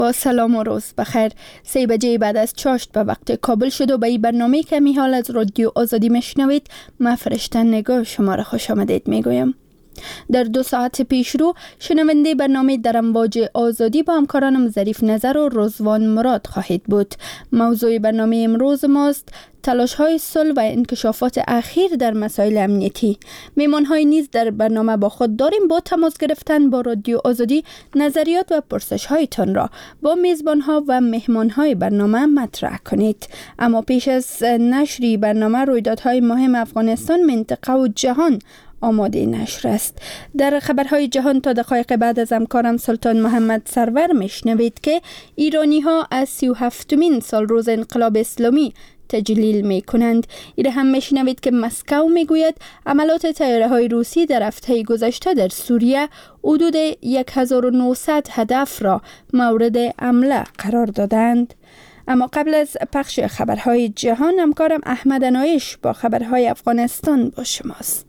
با سلام و روز بخیر. 3 بجه بعد از چاشت به وقت کابل شد و به این برنامه که می حال از رادیو آزادی میشنوید، من فرشته نگاه شما را خوش آمدید میگویم. در 2 ساعت پیش رو شنونده برنامه در امواج آزادی با همکارانم ظریف نظر و رضوان مراد خواهید بود. موضوع برنامه امروز ماست تلاش های صلح و انکشافات اخیر در مسائل امنیتی. میمان های نیز در برنامه با خود داریم. با تماس گرفتن با رادیو آزادی نظریات و پرسش هایتان را با میزبان ها و مهمان های برنامه مطرح کنید. اما پیش از نشری برنامه رویدادهای مهم افغانستان، منطقه و جهان آماده نشر است. در خبرهای جهان تا دقایق بعد از همکارم سلطان محمد سرور میشنوید که ایرانی ها از 37مین سال روز انقلاب اسلامی تجلیل می کنند. ایره هم میشنوید که مسکو میگوید عملات طیاره های روسی در هفته گذشته در سوریه حدود 1900 هدف را مورد حمله قرار دادند. اما قبل از پخش خبرهای جهان، همکارم احمد انایش با خبرهای افغانستان با شماست.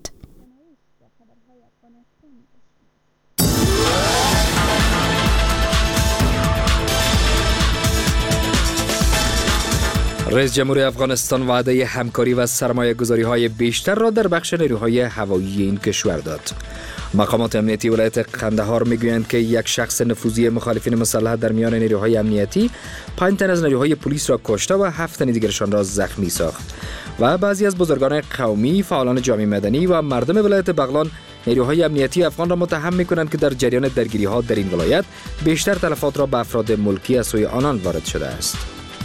رئیس جمهور افغانستان وعده همکاری و سرمایه گذاری های بیشتر را در بخش نیروهای هوایی این کشور داد. مقامات امنیتی ولایت قندهار میگویند که یک شخص نفوذی مخالفین مسلح در میان نیروهای امنیتی 5 تن از نیروهای پلیس را کشته و 7 تن دیگرشان را زخمی ساخت و بعضی از بزرگان قومی، فعالان جامعه مدنی و مردم ولایت بغلان نیروهای امنیتی افغان را متهم می‌کنند که در جریان درگیری‌ها در این ولایت بیشتر تلفات را به افراد ملکی از سوی آنان وارد شده است.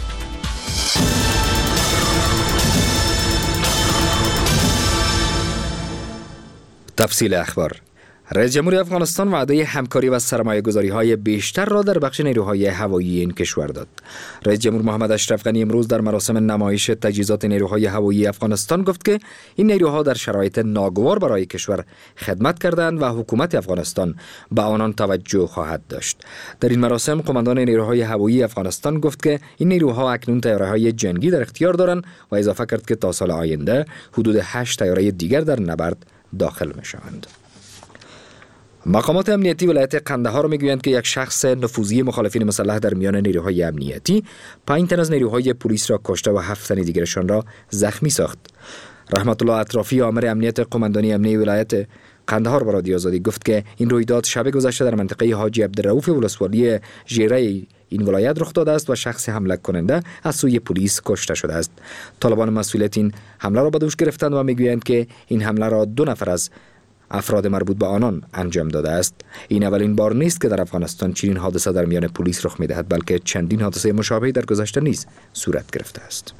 تفصیل اخبار. رئیس جمهور افغانستان وعده همکاری و سرمایه گذاری های بیشتر را در بخش نیروهای هوایی این کشور داد. رئیس جمهور محمد اشرف غنی امروز در مراسم نمایش تجهیزات نیروهای هوایی افغانستان گفت که این نیروها در شرایط ناگوار برای کشور خدمت کردند و حکومت افغانستان به آنان توجه خواهد داشت. در این مراسم قماندان نیروهای هوایی افغانستان گفت که این نیروها اکنون طیاره‌های جنگی در اختیار دارند و اضافه کرد که تا سال آینده حدود 8 طیاره دیگر در نبرد داخل می‌شوند. مقامات امنیتی ولایت قندهار میگویند که یک شخص نفوذی مخالفین مسلح در میان نیروهای امنیتی 5 تن از نیروهای پلیس را کشته و 7 تن دیگرشان را زخمی ساخت. رحمت الله اطرافی، آمر امنیت قماندانی امنیتی ولایت قندهار به رادیو آزادی گفت که این رویداد شب گذشته در منطقه حاجی عبدالرؤوف ولسوالی ژیره این ولایت رخ داده است و شخص حمله کننده از سوی پلیس کشته شده است. طالبان مسئولیت این حمله را به دوش گرفتند و میگویند که این حمله را 2 نفر از افراد مربوط به آنان انجام داده است. این اولین بار نیست که در افغانستان چنین حادثه در میان پلیس رخ می‌دهد، بلکه چندین حادثه مشابهی در گذشته نیز صورت گرفته است.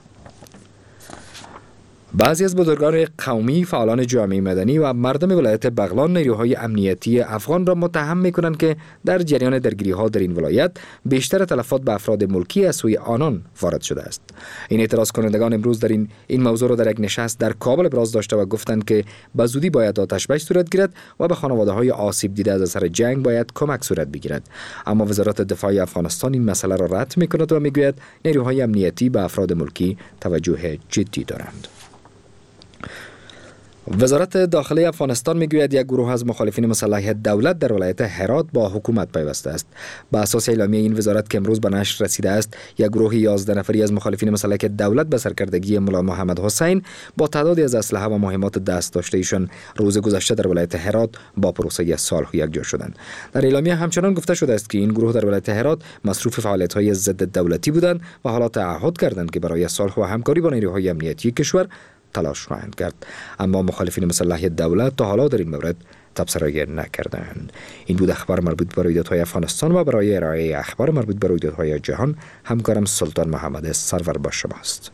بعضی از بزرگان قومی، فعالان جامعه مدنی و مردم ولایت بغلان نیروهای امنیتی افغان را متهم می‌کنند که در جریان درگیری‌ها در این ولایت بیشتر تلفات به افراد ملکی از سوی آنان وارد شده است. این اعتراض کنندگان امروز در این موضوع را در یک نشست در کابل ابراز داشته و گفتند که به زودی باید آتش‌بس صورت گیرد و به خانواده‌های آسیب دیده از اثر جنگ باید کمک صورت بگیرد. اما وزارت دفاع افغانستان این مسئله را رد می‌کند و می‌گوید نیروهای امنیتی به افراد ملکی توجه جدی دارند. وزارت داخلی افغانستان میگوید یک گروه از مخالفین مسلح دولت در ولایت هرات با حکومت پیوسته است. به اساس اعلامیه این وزارت که امروز به نشر رسیده است، یک گروه 11 نفری از مخالفین مسلح دولت به سرکردگی ملا محمد حسین با تعدادی از اسلحه و مهمات دست داشته ایشان روز گذشته در ولایت هرات با پروسه صلح یکجا شدند. در اعلامیه همچنان گفته شده است که این گروه در ولایت هرات مصروف فعالیت‌های ضد دولتی بودند و حالا تعهد کردند که برای صلح و همکاری با نیروهای امنیتی کشور تلاش خواهند کرد. اما مخالفین مسلح دولت تا حالا در این مورد تبصره نکردند. این بود اخبار مربوط به رویدادهای افغانستان و برای ارائه اخبار مربوط به رویدادهای جهان همکارم سلطان محمد سرور با شماست.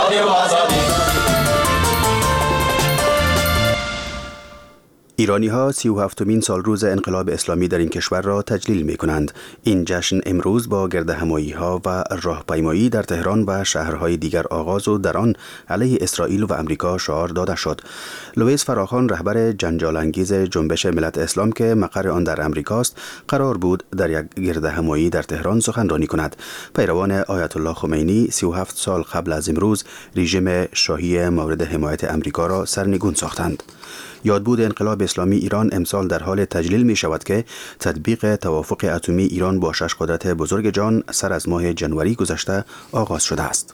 ایرانی‌ها 37مین سال روز انقلاب اسلامی در این کشور را تجلیل می‌کنند. این جشن امروز با گردهمایی‌ها و راهپیمایی در تهران و شهرهای دیگر آغاز و در آن علیه اسرائیل و امریکا شعار داده شد. لوئیس فراخان، رهبر جنجال‌انگیز جنبش ملت اسلام که مقر آن در امریکاست، قرار بود در یک گردهمایی در تهران سخنرانی کند. پیروان آیت الله خمینی 37 سال قبل از امروز رژیم شاهی مورد حمایت امریکا را سرنگون ساختند. یادبود انقلاب اسلامی ایران امسال در حال تجلیل می شود که تطبیق توافق اتمی ایران با 6 قدرت بزرگ جهان سر از ماه جنوری گذشته آغاز شده است.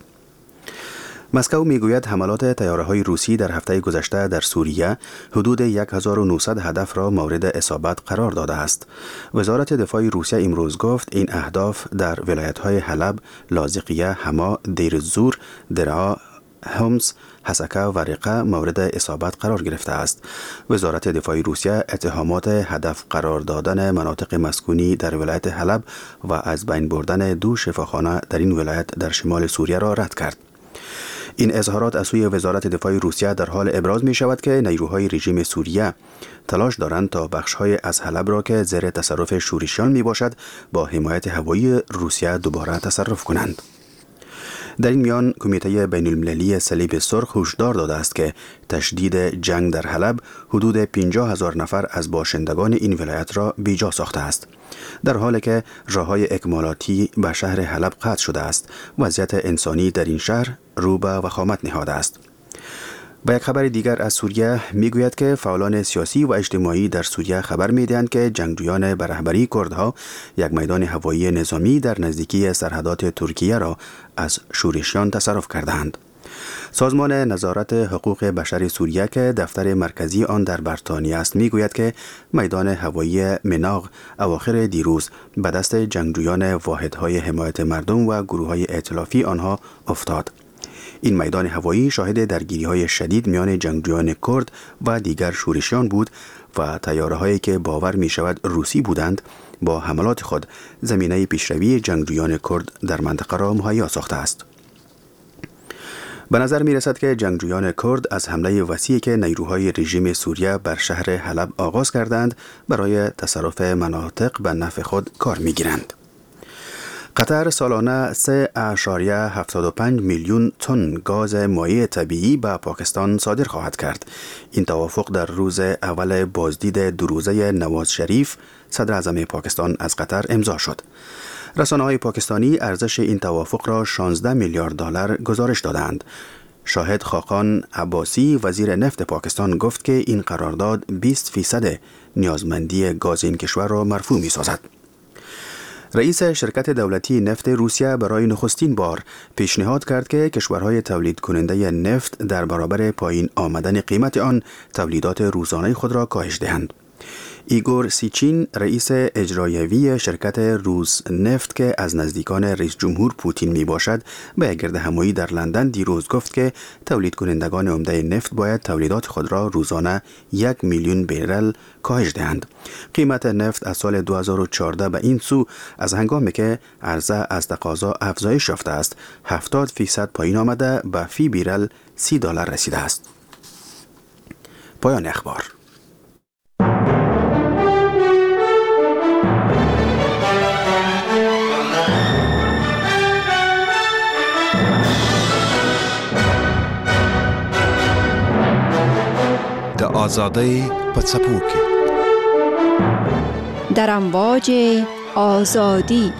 مسکو میگوید حملات طیاره‌های روسی در هفته گذشته در سوریه حدود 1900 هدف را مورد اصابت قرار داده است. وزارت دفاع روسیه امروز گفت این اهداف در ولایت‌های حلب، لاذقیه، حما، دیر الزور، درعا، همس، حسکه و رقه مورد اصابت قرار گرفته است. وزارت دفاع روسیه اتهامات هدف قرار دادن مناطق مسکونی در ولایت حلب و از بین بردن 2 شفاخانه در این ولایت در شمال سوریه را رد کرد. این اظهارات از سوی وزارت دفاع روسیه در حال ابراز می شود که نیروهای رژیم سوریه تلاش دارند تا بخش‌های از حلب را که زیر تصرف شورشیان می باشد با حمایت هوایی روسیه دوباره تصرف کنند. در این میان کمیته بین المللی صلیب سرخ هشدار داده است که تشدید جنگ در حلب حدود 50,000 نفر از باشندگان این ولایت را بیجا ساخته است. در حالی که راه‌های اکمالاتی به شهر حلب قطع شده است، وضعیت انسانی در این شهر رو به وخامت نهاده است. با یک خبر دیگر از سوریه میگوید که فعالان سیاسی و اجتماعی در سوریه خبر میدهند که جنگجویان به رهبری کردها یک میدان هوایی نظامی در نزدیکی سرحدات ترکیه را از شورشیان تصرف کردند. سازمان نظارت حقوق بشر سوریه که دفتر مرکزی آن در بریتانیا است میگوید که میدان هوایی مناغ اواخر دیروز به دست جنگجویان واحدهای حمایت مردم و گروه‌های ائتلافی آنها افتاد. این میدان هوایی شاهد درگیری‌های شدید میان جنگجویان کرد و دیگر شورشیان بود و طیاره‌هایی که باور می‌شود روسی بودند با حملات خود زمینه پیشروی جنگجویان کرد در منطقه را مهیا ساخته است. به نظر می رسد که جنگجویان کرد از حمله وسیعی که نیروهای رژیم سوریه بر شهر حلب آغاز کردند برای تصرف مناطق به نفع خود کار می گیرند. قطر سالانه 3.75 میلیون تن گاز مایع طبیعی به پاکستان صادر خواهد کرد. این توافق در روز اول بازدید 2 روزه نواز شریف صدر اعظم پاکستان از قطر امضا شد. رسانه‌های پاکستانی ارزش این توافق را 16 میلیارد دلار گزارش دادند. شاهد خاقان عباسی وزیر نفت پاکستان گفت که این قرارداد 20% نیازمندی گاز این کشور را مرفوع می‌سازد. رئیس شرکت دولتی نفت روسیه برای نخستین بار پیشنهاد کرد که کشورهای تولید کننده نفت در برابر پایین آمدن قیمت آن تولیدات روزانه خود را کاهش دهند. ایگور سیچین رئیس اجرایوی شرکت روز نفت که از نزدیکان رئیس جمهور پوتین می باشد به گردهمایی در لندن دیروز گفت که تولید کنندگان عمده نفت باید تولیدات خود را روزانه 1 میلیون بریل کاهش دهند. قیمت نفت از سال 2014 به این سو از هنگامی که عرضه از تقاضا افزایش یافته است 70% پایین آمده به فی بریل $30 رسیده است. پایان اخبار. آزادی پڅپوکي در امواج آزادی.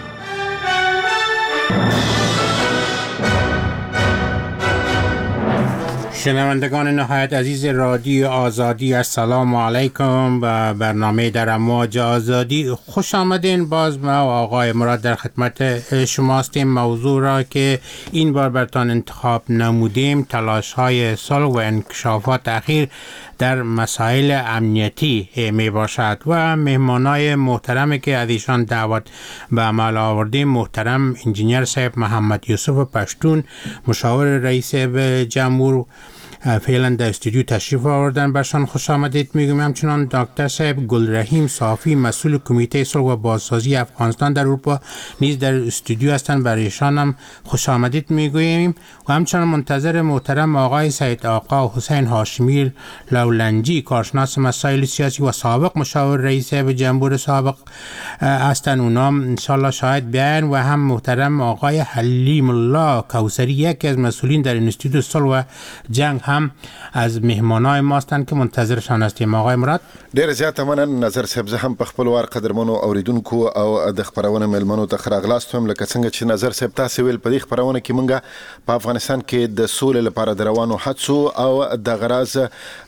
شنوندگان نهایت عزیز رادیو آزادی، السلام علیکم. و برنامه در امواج آزادی خوش آمدین. باز ما و آقای مراد در خدمت شماستیم. موضوع را که این بار برتان انتخاب نمودیم تلاش های صلح و انکشافات اخیر در مسائل امنیتی می باشد و مهمانای محترمی که از ایشان دعوت به عمل آوردیم محترم انجینیر صاحب محمد یوسف پشتون، مشاور رئیس جمهور، فعلا در استودیو تشریف آوردن. برشان خوش آمدید میگم. همچنان دکتر صاحب گلرحیم صافی مسئول کمیته صلح و بازسازی افغانستان در اروپا نیز در استودیو هستند. برایشان هم خوش آمدید میگوییم و همچنان منتظر محترم آقای سید آقا حسین هاشمی لولنجی، کارشناس مسائل سیاسی و سابق مشاور رئیس جمهور سابق هستند. اونام انشالله شاید بیان و هم محترم آقای حلیم الله کوثری، یکی از مسئولین در انستیتوت صلح و جنگ هم از مهمانای ما هستند که منتظرشان هستیم. آقای مراد ډیر زیات مننه. نظر صاحب زه هم په خپل وار قدرمنو اوریدونکو او د خبرونه ملمنو ته خراغلاست هم لکه څنګه چې نظر صاحب تاسو ویل په دې خبرونه کې مونږه په افغانستان کې د سولې لپاره د روانو هڅو او د غراز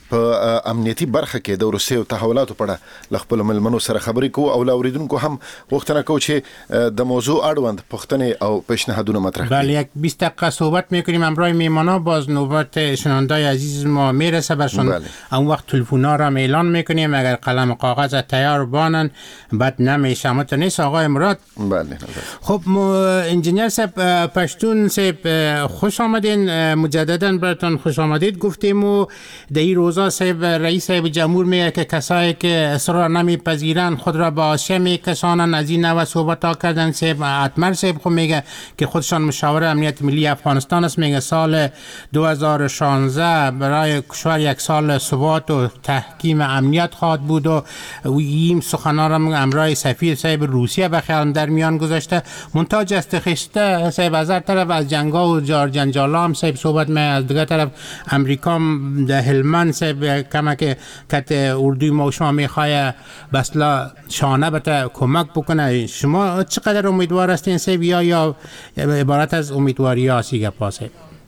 په امنیتي برخه کې د روسي او تحولاتو په اړه خپل ملمنو سره خبرې کوو او اوریدونکو هم غوښتنه کوو چې د موضوع اړوند پوښتنې او پیشنهادونه مطرح کړي. بله، یک 20 دقیقه صحبت میکنیم. همراه میمانا باز نوبت شنوندای عزیز ما میرسه برشون. اون وقت تلفونا را اعلان میکنیم، اگر قلم و کاغذ تیار بانن بد نمیشه. اما تو نیست آقای مراد؟ بله. خب انجینیر صاحب پشتون صاحب خوش آمدین، مجددا براتون خوش آمدید گفتیم. و در این روزا صاحب رئیس جمهور میگه که کسایی که اصرار نمیپذیرن خود را به آسیا میکشانن. از این نوع صحبت ها کردن. صاحب اتمر صاحب خود میگه که خودشان مشاور امنیت ملی افغانستان است. میگه سال 2016 برای کشور یک سال ثبات و تحکیم امنیت خواهد بود و این سخنان را امرای سفیر صاحب روسیه بخیرم در میان گذاشته. منتها جست خشته صاحب از هر طرف از جنگا و جنجالا هم صاحب صحبت می، از دیگه طرف امریکا در هلمند صاحب کمک کت اردوی ما شما میخواه بسلا شانه بتا کمک بکنه. شما چقدر امیدوار هستین صاحب یا عبارت از امیدواری هستی گپا صاحب؟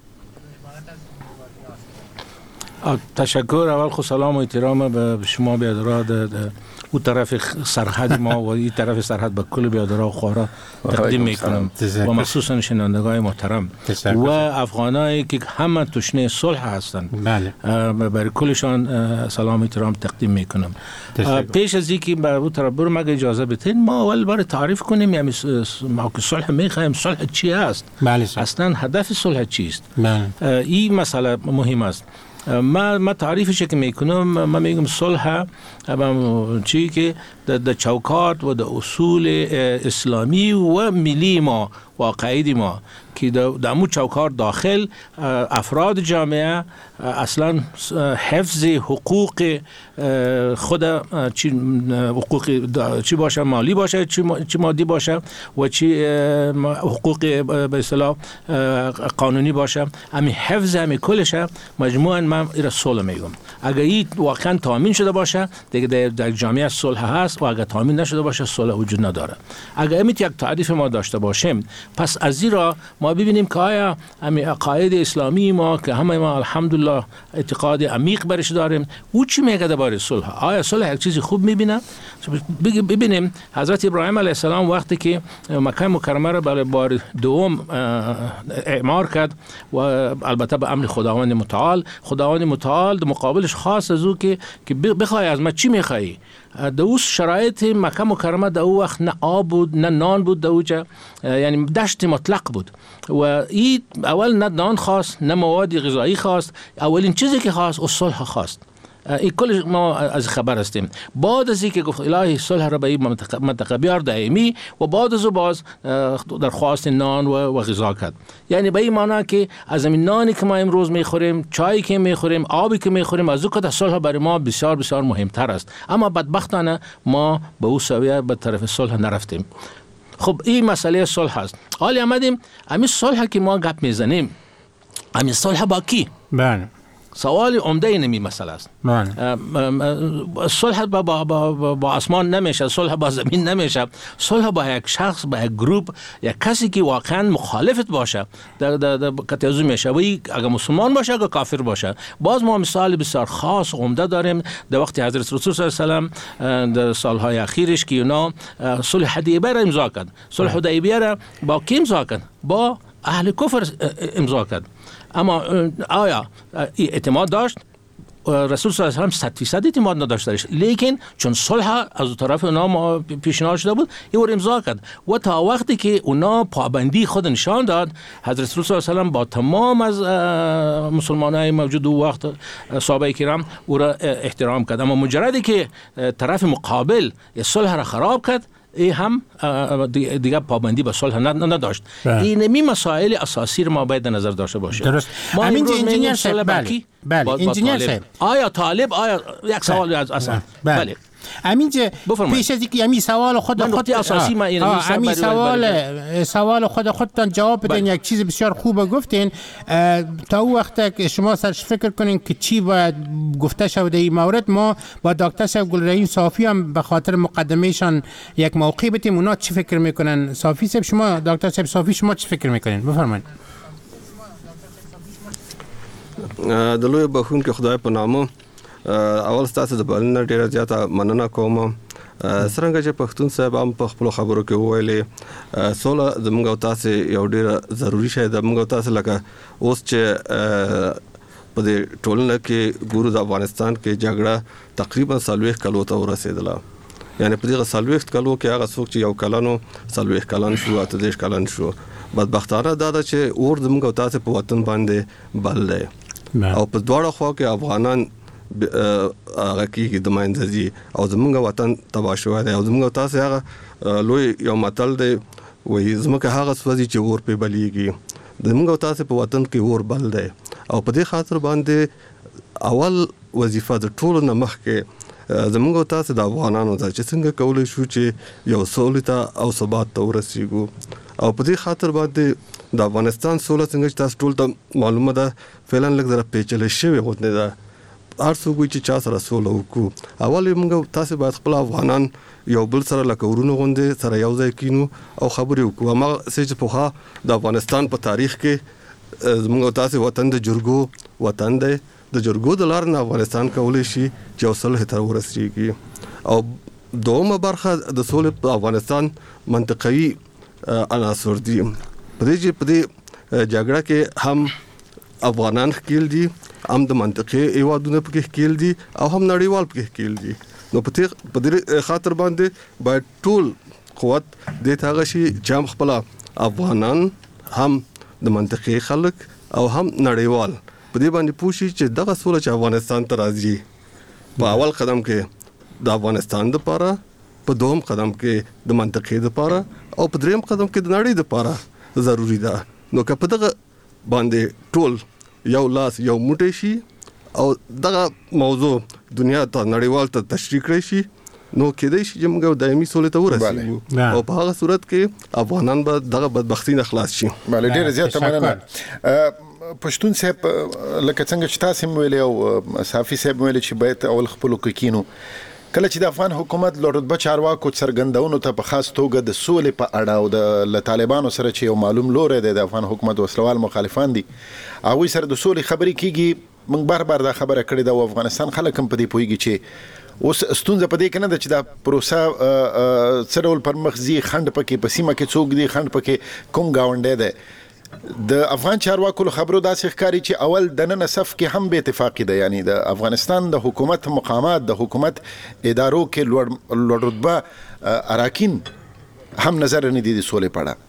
تشکر. اول خود سلام و احترام به شما بیادرها اون طرف سرحد ما و این طرف سرحد به کل بیادرها و خوارا تقدیم میکنم و مخصوصا شنوندگان محترم و افغانایی که همه تشنه صلح هستند. بله. برای کلشان سلام و احترام تقدیم میکنم. پیش از اینکه به اون طرف برم اگه اجازه بدین ما اول برای تعریف کنیم یعنی ما که صلح میخوایم صلح چی است؟ بله. اصلا هدف صلح چیست؟ بله. این مسئله مهم است. ما تعریفش که میکنم ما میگم صلح چی که در چوکات و در اصول اسلامی و ملی ما و عقاید ما که در امو چوکات داخل افراد جامعه اصلا حفظ حقوق خود حقوق چی باشه، مالی باشه چی مادی باشه و چی حقوق به اصطلاح قانونی باشه، همین حفظ همین کلشه مجموعاً من این صلح میگم. اگر این واقعا تامین شده باشه دیگه در جامعه صلح هست و اگر تامین نشده باشه صلح وجود نداره. اگر امیت یک تعریف ما داشته باشیم پس از این را ما ببینیم که آیا همین عقاید اسلامی ما که همه ما الحمدلله اعتقاد عمیق برش داریم او چی میگه درباره صلح؟ آیا صلح یک چیزی خوب میبینه؟ ببینیم حضرت ابراهیم علیه السلام وقتی که مکه مکرمه را برای بار دوم اعمار کرد و البته به امر خداوند متعال در مقابلش خاص از او که بخوای از ما چی میخوایی؟ در اون شرایط مکه مکرمه در اون وقت نه آب بود نه نان بود در اوجا، یعنی دشت مطلق بود و این اول نه نان خواست نه مواد غذایی خواست، اولین چیزی که خواست او صلح خواست. این کل ما از خبر هستیم. بعد از اینکه گفت الهی صلح را به این منطقه بیار دائمی و بعد از او باز درخواست نان و غذا کرد. یعنی به این معنی که از این نانی که ما امروز میخوریم، چایی که میخوریم، آبی که میخوریم، از او که صلح برای ما بسیار بسیار مهمتر است. اما بدبختانه ما به او سویه به طرف صلح نرفتیم. خب این مسئله صلح است. حالی آمدیم همین صلح که ما گپ میزنیم، همین صلح با کی؟ بله. سوال عمده اینمی مسئله است. صلح با آسمان نمیشه، صلح با زمین نمیشه، صلح با یک شخص، با یک گروپ، یک کسی که واقعا مخالفت باشه در کتیزو میشه و اگر مسلمان باشه اگر کافر باشه. باز ما مثال بسیار خاص عمده داریم در وقتی حضرت رسول صلی الله علیه و سلم در سالهای اخیرش که اونا صلح حدیبیه را امضا کرد. صلح حدیبیه را با کی امضا کرد؟ با اهل کفر امضا کرد. اما آیا اعتماد داشت؟ رسول صلی الله علیه و سلم 100% اعتماد نداشتش، لیکن چون صلح از طرف اونا پیشنهاد شده بود این امضا کرد و تا وقتی که اونا پابندی خود نشان داد حضرت رسول صلی الله علیه و سلم با تمام از مسلمانای موجود او وقت صحابه کرام او را احترام کرد. اما مجردی که طرف مقابل صلح را خراب کرد ای هم دیگه پابندی به صلح نداشت. اینمی مسائل اساسی رو ما باید در نظر داشته باشیم. درست. همین انجینیر صاحب بله انجینیر صاحب آیا طالب آیا یک سوال از اصلا بله همینجا پیش از اینکه همین سوال خود اساسی ما همین سوال خودتان جواب بدین. یک چیز بسیار خوبه گفتین. تا او وقت که شما سرش فکر کنین که چی باید گفته شود در این مورد، ما با دکتر صاحب گلرحیم صافی هم به خاطر مقدمهشان یک موقع بدیم اونا چی فکر میکنن. صافی صاحب شما، دکتر صاحب صافی شما چی فکر میکنین؟ بفرمایید. دلوی بخون که خدای په نامه اول ستاسو د بلنه ډیره زیاته مننه کوم. څرنګه چې پښتون صاحب هم په خپل خبرو کې وویلې سوله زموږ او تاسو یو ډیره ضروری شی ده. موږ او تاسو لکه اوس چې په دې ټولنه کې ګورو د افغانستان کې جګړه تقریبا 40 کلو ته ورسېدله. یعنی په دې 40 کلو کې هغه څوک چې یو کلنو 40 کلن شو 30 کلن شو. بدبختانه دا ده چې اور زموږ او تاسو په وطن باندې بل دی او په دواړو خوا کې افغانان هغه کې د ماینځي او زموږ وطن تباه شوی دی او زموږ تاسو هغه لوی یو متل دی وایي زموږ هغه سوځي چې اور په بلیږي. زموږ تاسو په وطن کې اور بل دی او په دې خاطر باندې اول وظیفه د ټولو نه مخکې زموږ تاسو د افغانانو ته چې څنګه کولای شو چې یو سولې ته او ثبات ته ورسیږو او په دې خاطر باندې د افغانستان سوله څنګه چې تاسو ټول ته معلومه ده فعلا لږ زره پیچلې شوی غوښنه ده. هر څوک چې چا سره سوله وکړو اول موږ تاسو باید خپل افغانان یو بل سره لکه ورونو غوندې سره یو ځای کینو او خبرې وکړو. ما چې په خا د افغانستان په تاریخ کې موږ تاسو وطن د جرګو وطن دی. د جرګو د لارې نه افغانستان کولای شي چې وصله ته ورسیږي او دومره برخه د سولې په افغانستان منطقي عناصر دي. په دې جګړه کې هم افغانان ښکیل دي هم د منطقي ایوادونه پکې ښکیل دي او هم نړیوال پکې ښکیل دي. نو په دې خاطر باندې باید ټول قوت د تاغه شي چې هم خپل افغانان هم د منطقي خلک او هم نړیوال په دې باندې پوښي چې دغه سوله چې افغانستان ته راځي په اول قدم کې د افغانستان لپاره، په دوم قدم کې د منطقې لپاره او په دریم قدم کې د نړۍ لپاره ضروری ده. نو که په دغه باندې ټول یو لاس یو موټی شي او دغه موضوع دنیا ته نړیوال ته تشریح کړی شي نو کېدای شي چې موږ دایمي سولې ته ورسېږو او په هغه صورت کې افغانان به دغه بدبختی نه خلاص شي. بله ډېره زیاته مننه. پښتون صاحب لکه څنګه چې تاسو ویلي او صافي صاحب ویلي چې باید اول خپلو کې کینو، کله چې د افغان حکومت له رتبه چارواکو څرګندونو ته په خاص توګه د سولې په اړه او د طالبانو سره چې یو معلوم لوری دی د افغان حکومت وسلوال مخالفان دي هغوی سره د سولې خبرې کیږي، موږ بار بار دا خبره کړې ده او افغانستان خلک هم په دې پوهیږي چې اوس ستونزه په دې کې نه ده چې دا پروسه څه ډول پر مخ ځي، خنډ پکې په سیمه کې څوک دي، خنډ پکې کوم ګاونډی دی. د افغان چارواکو له خبرو داسې ښکاري چې اول دننه صف کې هم بې اتفاقي ده، یعنی د افغانستان د حکومت مقامات د حکومت ادارو کې لوړ رتبه اراکین هم نظر نه دي د سولې په اړه.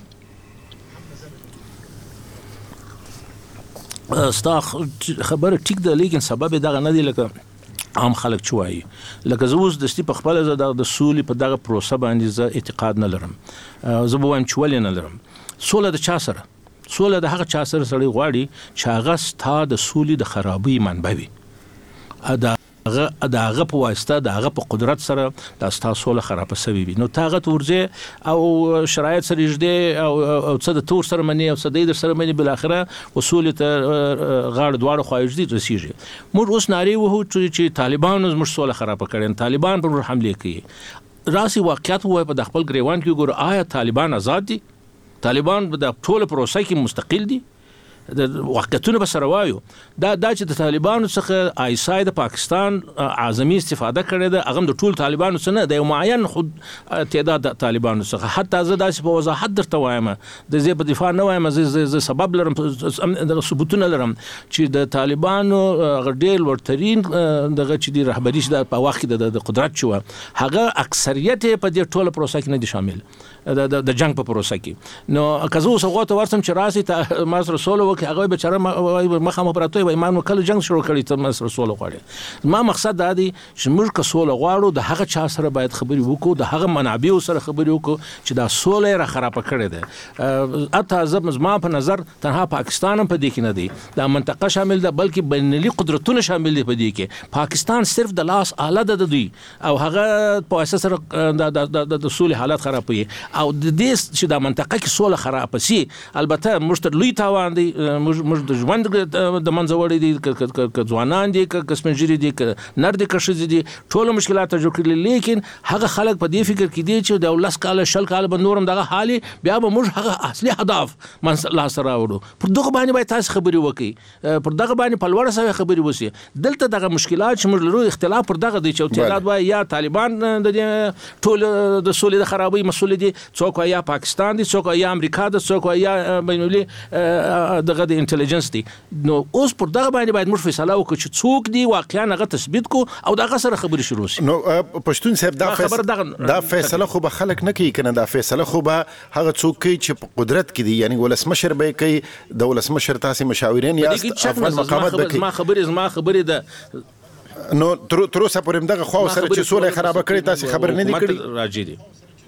ستا خبره ټیک ده لیکن سبب دغه نه دی لکه عام خلک چوایي. لکه زه اوس دستي په خپل د سولې په دغه پروسه باندې زه اعتقاد نه لرم. زه به وایم چې ولې نه لرم. سوله د چا سره؟ سوله د هغه چا سره سړی غواړي چې هغه ستا د سولې د خرابۍ منبع وي. د هغه په واسطه د هغه په قدرت سره د ستا سوله خرابه سوي وي. نو تا هغه ته ورځې او شرایط سره یږدې او څه د تور سره منې او څه د در سره منې بالاخره وسولې ته غاړه دواړه خوا یږدي رسیږي. موږ اوس نارې وهو چې طالبانو زموږ سوله خرابه کړې، طالبان پر حملې کوي. راسي واقعیت وایي په د خپل ګریوان کې ګوره آیا طالبان آزاد دي؟ طالبان د ټول پروسه کې مستقل دي؟ د واقعیتونه به سره وایو. دا چې د طالبانو څخه آیسای د پاکستان اعظمي استفاده کړې ده هغه د ټول طالبانو څخه نه، د یو معین خود تعداد د طالبانو څخه. حتی زه داسې په وضاحت درته وایم، د زه په دفاع نه وایم، زه سبب لرم، ثبوتونه لرم چې د طالبانو ډېر لوړترین دغه چې د رهبري په وخت کې د قدرت شو هغه اکثریت په دې ټوله پروسه کې نه دي شامل د جنگ په پروسه کې. نو که زه اوس هغو ته ورسم چې راسي ما سره سوله وکړي هغه بیچاره مخامخ پراته وي ما نو کله جنگ شروع کړی ته ما سره سوله غواړي. ما مقصد دا دی چې موږ که سوله غواړو د هغه چا سره باید خبرې وکړو، د هغه منابعو سره خبرې وکړو چې دا سوله یې را خرابه کړې ده. حتی زما په نظر تنها پاکستان هم په دې کې نه دی، دا منطقه شامل ده بلکې بینالمللي قدرتونه شامل دي په دې کې. پاکستان صرف د لاس آله ده د دوی او هغه په اساس سره د سولې حالت خرابوي. او د دې چې د منطقه کې سوله خراب شي البته موږ ته لوی تاوان دی موږ د ژوند د منځوړي دي ک ځوانان دي ک سپنجري دي ک نر دي ک شذ دي ټول مشکلات جوړ کړل لیکن هغه خلک په دې فکر کې دي چې د ولس کال شل کال به نورم دغه حالي بیا به موږ هغه اصلي هدف من الله سره وړو پر دغه باندې باید تاسو خبري وکړي پر دغه باندې په لوړ سره خبري وسی دلته دغه مشکلات چې موږ لرو اختلاف پر دغه دی چې اعتراض وای یا طالبان د ټول د سولې د خرابۍ مسول دي څوک یا پاکستان دي څوک یا امریکا دي څوک یا بینالمللي دغه د انټيليجنس دي نو اوس پر دغه باندې باید موږ فیصله وکړو چې څوک دي واقعا هغه تثبیت کو او دغه سره خبري شروع شي نو پښتون صاحب دا فیصله خو به خلک نه کوي کنه دا فیصله خو به هغه څوک کوي چې په قدرت کې دي یعنی ولسمشر به کوي د ولسمشر تاسو مشاورین یا افغان مقامات به کوي ما خبرې ده نو تر اوسه پورې دغه خو سره چې سوله خراب کړي تاسو خبر نه دي کړی راځي دي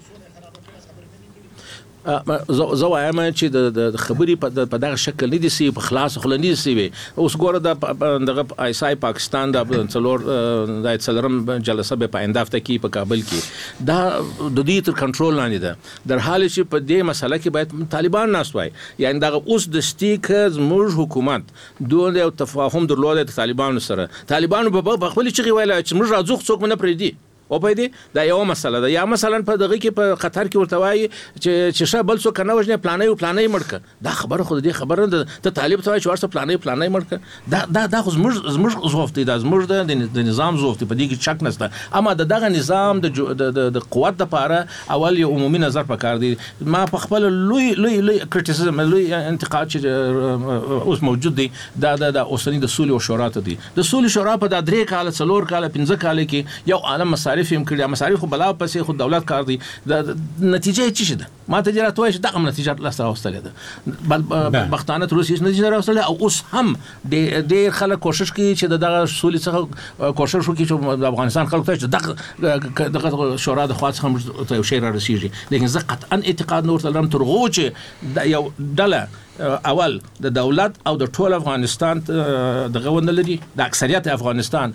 زه وایم چې د خبرې په دغه شکل نه دي سی په خلاص خلنی سی وي اوس ګوره د دغه ایسای پاکستان د څلور د څلورم جلسه په آینده هفته کې په کابل کې دا د دې تر کنټرول لاندې ده در حال چې په دې مسله کې باید طالبان ناسوي یعنی دغه اوس د سټیک زموږ حکومت دوه یو تفاهم درلود د طالبانو سره طالبانو په خپل چې ویل چې موږ راځو څوک نه پریدي او په دې دا یو مسله ده یا مثلا په دغه کې په قطر کې ورته وایي چې شابل څوک نه وژنه پلانې مړک دا خبره خو دې خبره ده ته طالب ته چې ورسره پلانې مړک دا خو زموږ زوفت دی دا زموږ د نظام زوفت په دې کې شک نشته اما دغه نظام د قوت لپاره اول یو عمومي نظر پکار دی ما په خپل لوی کریټیسزم لوی انتقاد چې اوس موجود دی دا اوسنی د سولې او شورا ته دی د سولې شورا په د 3 کال 4 کال 15 کال کې یو عالم مصارف هم کړی مصارف خو بلا پسې خو دولت کار دی د نتیجه څه ده ما ته جرات وای چې دغه نتیجه لاسته راوستل ده بل بختانه روسي نتیجه راوستل او اوس هم د خلک کوشش کوي چې دغه سولې څخه کوشش وکړي چې د افغانستان خلک ته دغه شورا د خاص هم ته شی را رسیږي لیکن زه قطعا اعتقاد نور تلم ترغو چې یو ډله اول د دولت او د ټول افغانستان دغه ونه لري د اکثریت افغانستان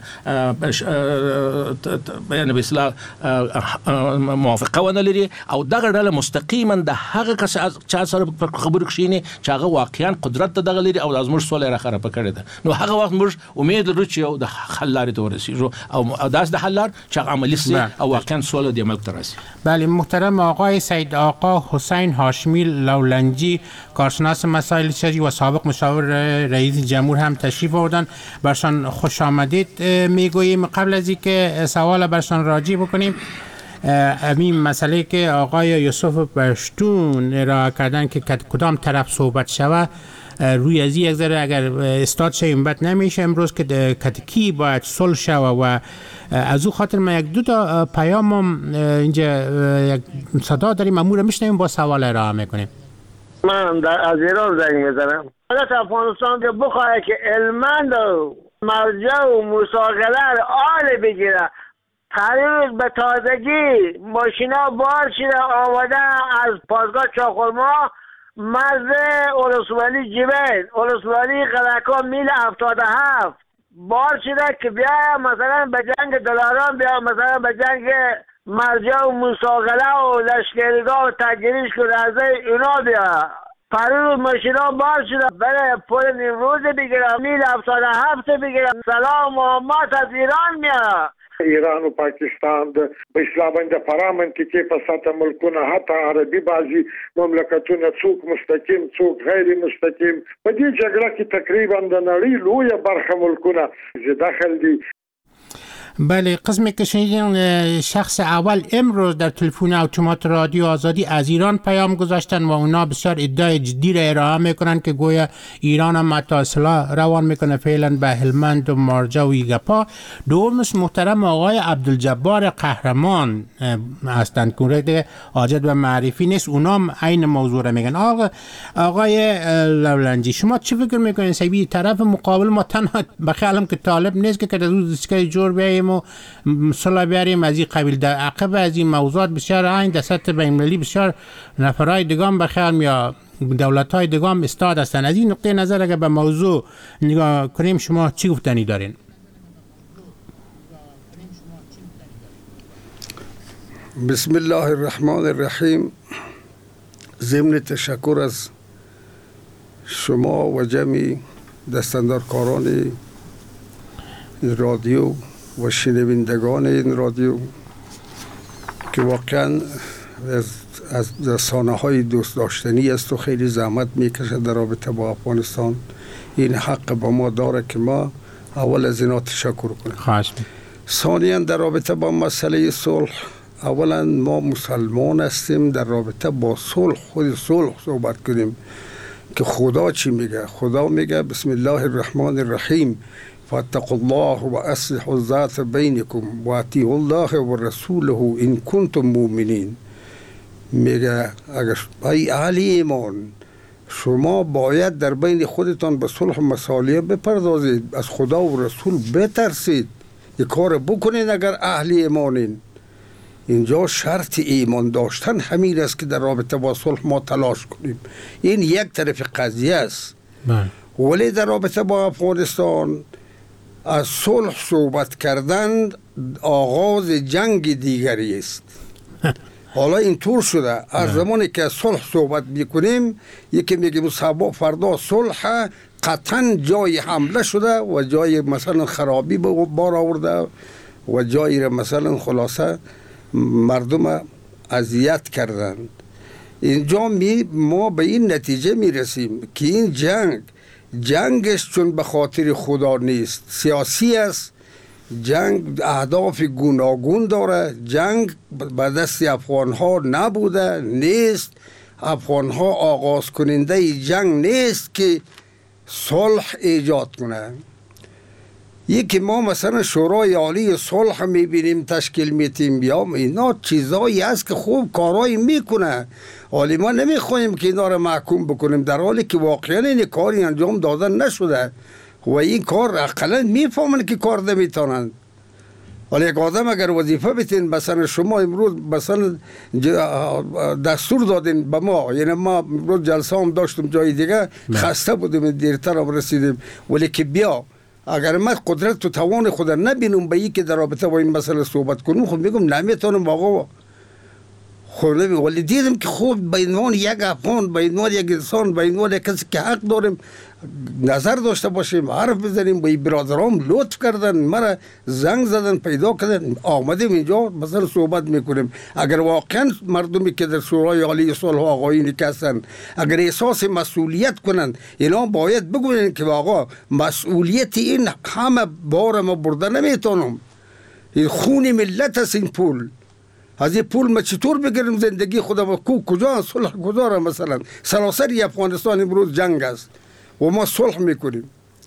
بیان به اصلاح موافقه ونه لري او دغه ډله مستقیما د هغه کس چا سره خبرو کښینی چې هغه واقعا قدرت دغه لري او د زموږ سولې را خراب کړی ده نو هغه وخت موږ امید لرو چې د حل لارې ته ورسیږو او داس د حل لار چې عملی سي او واقعا سوله د عمل تر رسي بله محترم آقای سید آقا حسین هاشمی لولنجی کارشناس مسائل شرعی و سابق مشاور رئیس جمهور هم تشریف آوردن برشان خوش آمدید میگوییم قبل از اینکه سوال برشان راجع بکنیم همین مسئله که آقای یوسف پشتون ارائه کردن که کدام طرف صحبت شود روی از یک ذره اگر استاد شیم بد نمیشه امروز که کتکی باید صلح شود و از او خاطر ما یک دو تا پیامم اینجا یک صدا داریم امور میشنیم با سوال ارائه میکنیم من از ایران زنگ میزنم دولت افغانستان که بخواهد که علمند و مرجع و مساقله آل بگیره تغییر به تازگی ماشینا بار شده آمده از پاسگاه چاخرما مرز اولسوالی جبل اولسوالی قلعکا میل 77 بار شده که بیا مثلا به جنگ دلاران بیا مثلا به جنگ مرجع و مساقله و لشکرگاه و تگیریش که رزه اینا بیا پرور ماشینا بار شده برای پل نیمروز بگیرم میل 77 بگیرم سلام محمد از ایران میاد ایران و پاکستان د اسلامي فرا منطقې په ساته ملکونه حتی عربي بعضي مملکتونه څوک مستقیم څوک غیر مستقیم په دې جګړه کې تقریبا د نړۍ لویه برخه ملکونه داخل دي بله قسمی که شنیدین شخص اول امروز در تلفن اتومات رادیو آزادی از ایران پیام گذاشتن و اونا بسیار ادعای جدی را ارائه میکنن که گویا ایران هم حتی اصلاح روان میکنه فعلا به هلمند و مارجه و ایگپا. دومش محترم آقای عبدالجبار قهرمان هستند که حاجت به معرفی نیست، اونا هم عین موضوع را میگن. آقای لولنجی شما چی فکر میکنین؟ سبی طرف مقابل ما تنها بخیالم که طالب نیست که از دستگاه جور بیاییم و صلح بیاریم از این قبیل. در عقب از این موضوعات بسیار عین در سطح بین‌المللی بسیار نفرهای دگام بخیال یا دولت‌های دگام استاد هستند. از این نقطه نظر اگر به موضوع نگاه کنیم شما چی گفتنی دارین؟ بسم الله الرحمن الرحیم. ضمن تشکر از شما و جمعی دستاندرکاران این رادیو و شنوندگان این رادیو که واقعا از رسانه های دوست داشتنی است و خیلی زحمت میکشه در رابطه با افغانستان. این حق با ما داره که ما اول از اینا تشکر کنیم. خواهش. ثانیاً در رابطه با مسئله صلح، اولا ما مسلمان هستیم، در رابطه با صلح خود صلح صحبت کنیم که خدا چی میگه. خدا میگه بسم الله الرحمن الرحیم فاتقوا الله و اصلحوا ذات بینکم و اطیعوا الله و رسوله ان کنتم مؤمنین. میگه اگر ای اهل ایمان شما باید در بین خودتان به صلح و مصالحه بپردازید، از خدا و رسول بترسید، یک کار بکنید اگر اهل ایمانین. اینجا شرط ایمان داشتن همین است که در رابطه با صلح ما تلاش کنیم. این یک طرف قضیه است. ولی در رابطه با افغانستان از صلح صحبت کردن آغاز جنگ دیگری است. حالا اینطور شده از زمانی که صلح صحبت میکنیم یکی میگیم فردا صلح، قطعا جای حمله شده و جای مثلا خرابی به بار آورده و جای مثلا خلاصه مردم اذیت کردن. اینجا ما به این نتیجه میرسیم که این جنگش چون به خاطر خدا نیست، سیاسی است. جنگ اهداف گوناگون داره. جنگ به دست افغان ها نبوده، نیست. افغان ها آغاز کننده جنگ نیست که صلح ایجاد کنه. یکی ما مثلا شورای عالی صلح میبینیم تشکیل میتیم، یا اینا چیزایی هست که خوب کارایی میکنه، ولی ما نمیخوایم که اینا رو محکوم بکنیم، در حالی که واقعا این کاری انجام دادن نشده و این کار اقلا میفهمن که کار نمیتونن. ولی یک آدم اگر وظیفه بتین، مثلا شما امروز مثلا دستور دادین به ما، یعنی ما امروز جلسه هم داشتم جای دیگه خسته بودیم دیرتر هم رسیدیم، ولی که بیا اگر من قدرت و توان خود نبینم به یکی در رابطه با این مسئله صحبت کنم، خب میگم نمیتونم آقا. خب ولی دیدم که خوب به عنوان یک افغان، به عنوان یک انسان، به عنوان کسی که حق داریم نظر داشته باشیم، حرف بزنیم. به برادرام لطف کردن، مرا زنگ زدن، پیدا کردن، آمدیم اینجا مثلا صحبت میکنیم. اگر واقعا مردمی که در شورای عالی صلح و آقایانی که هستن اگر احساس مسئولیت کنند، اینا باید بگوین که آقا مسئولیت این همه بار ما برده نمیتونم، این خون ملت است. این پول از این پول ما چطور بگیریم زندگی خودم؟ کجا صلح کجا؟ مثلا سراسر افغانستان امروز جنگ است و ما صلح میکنیم.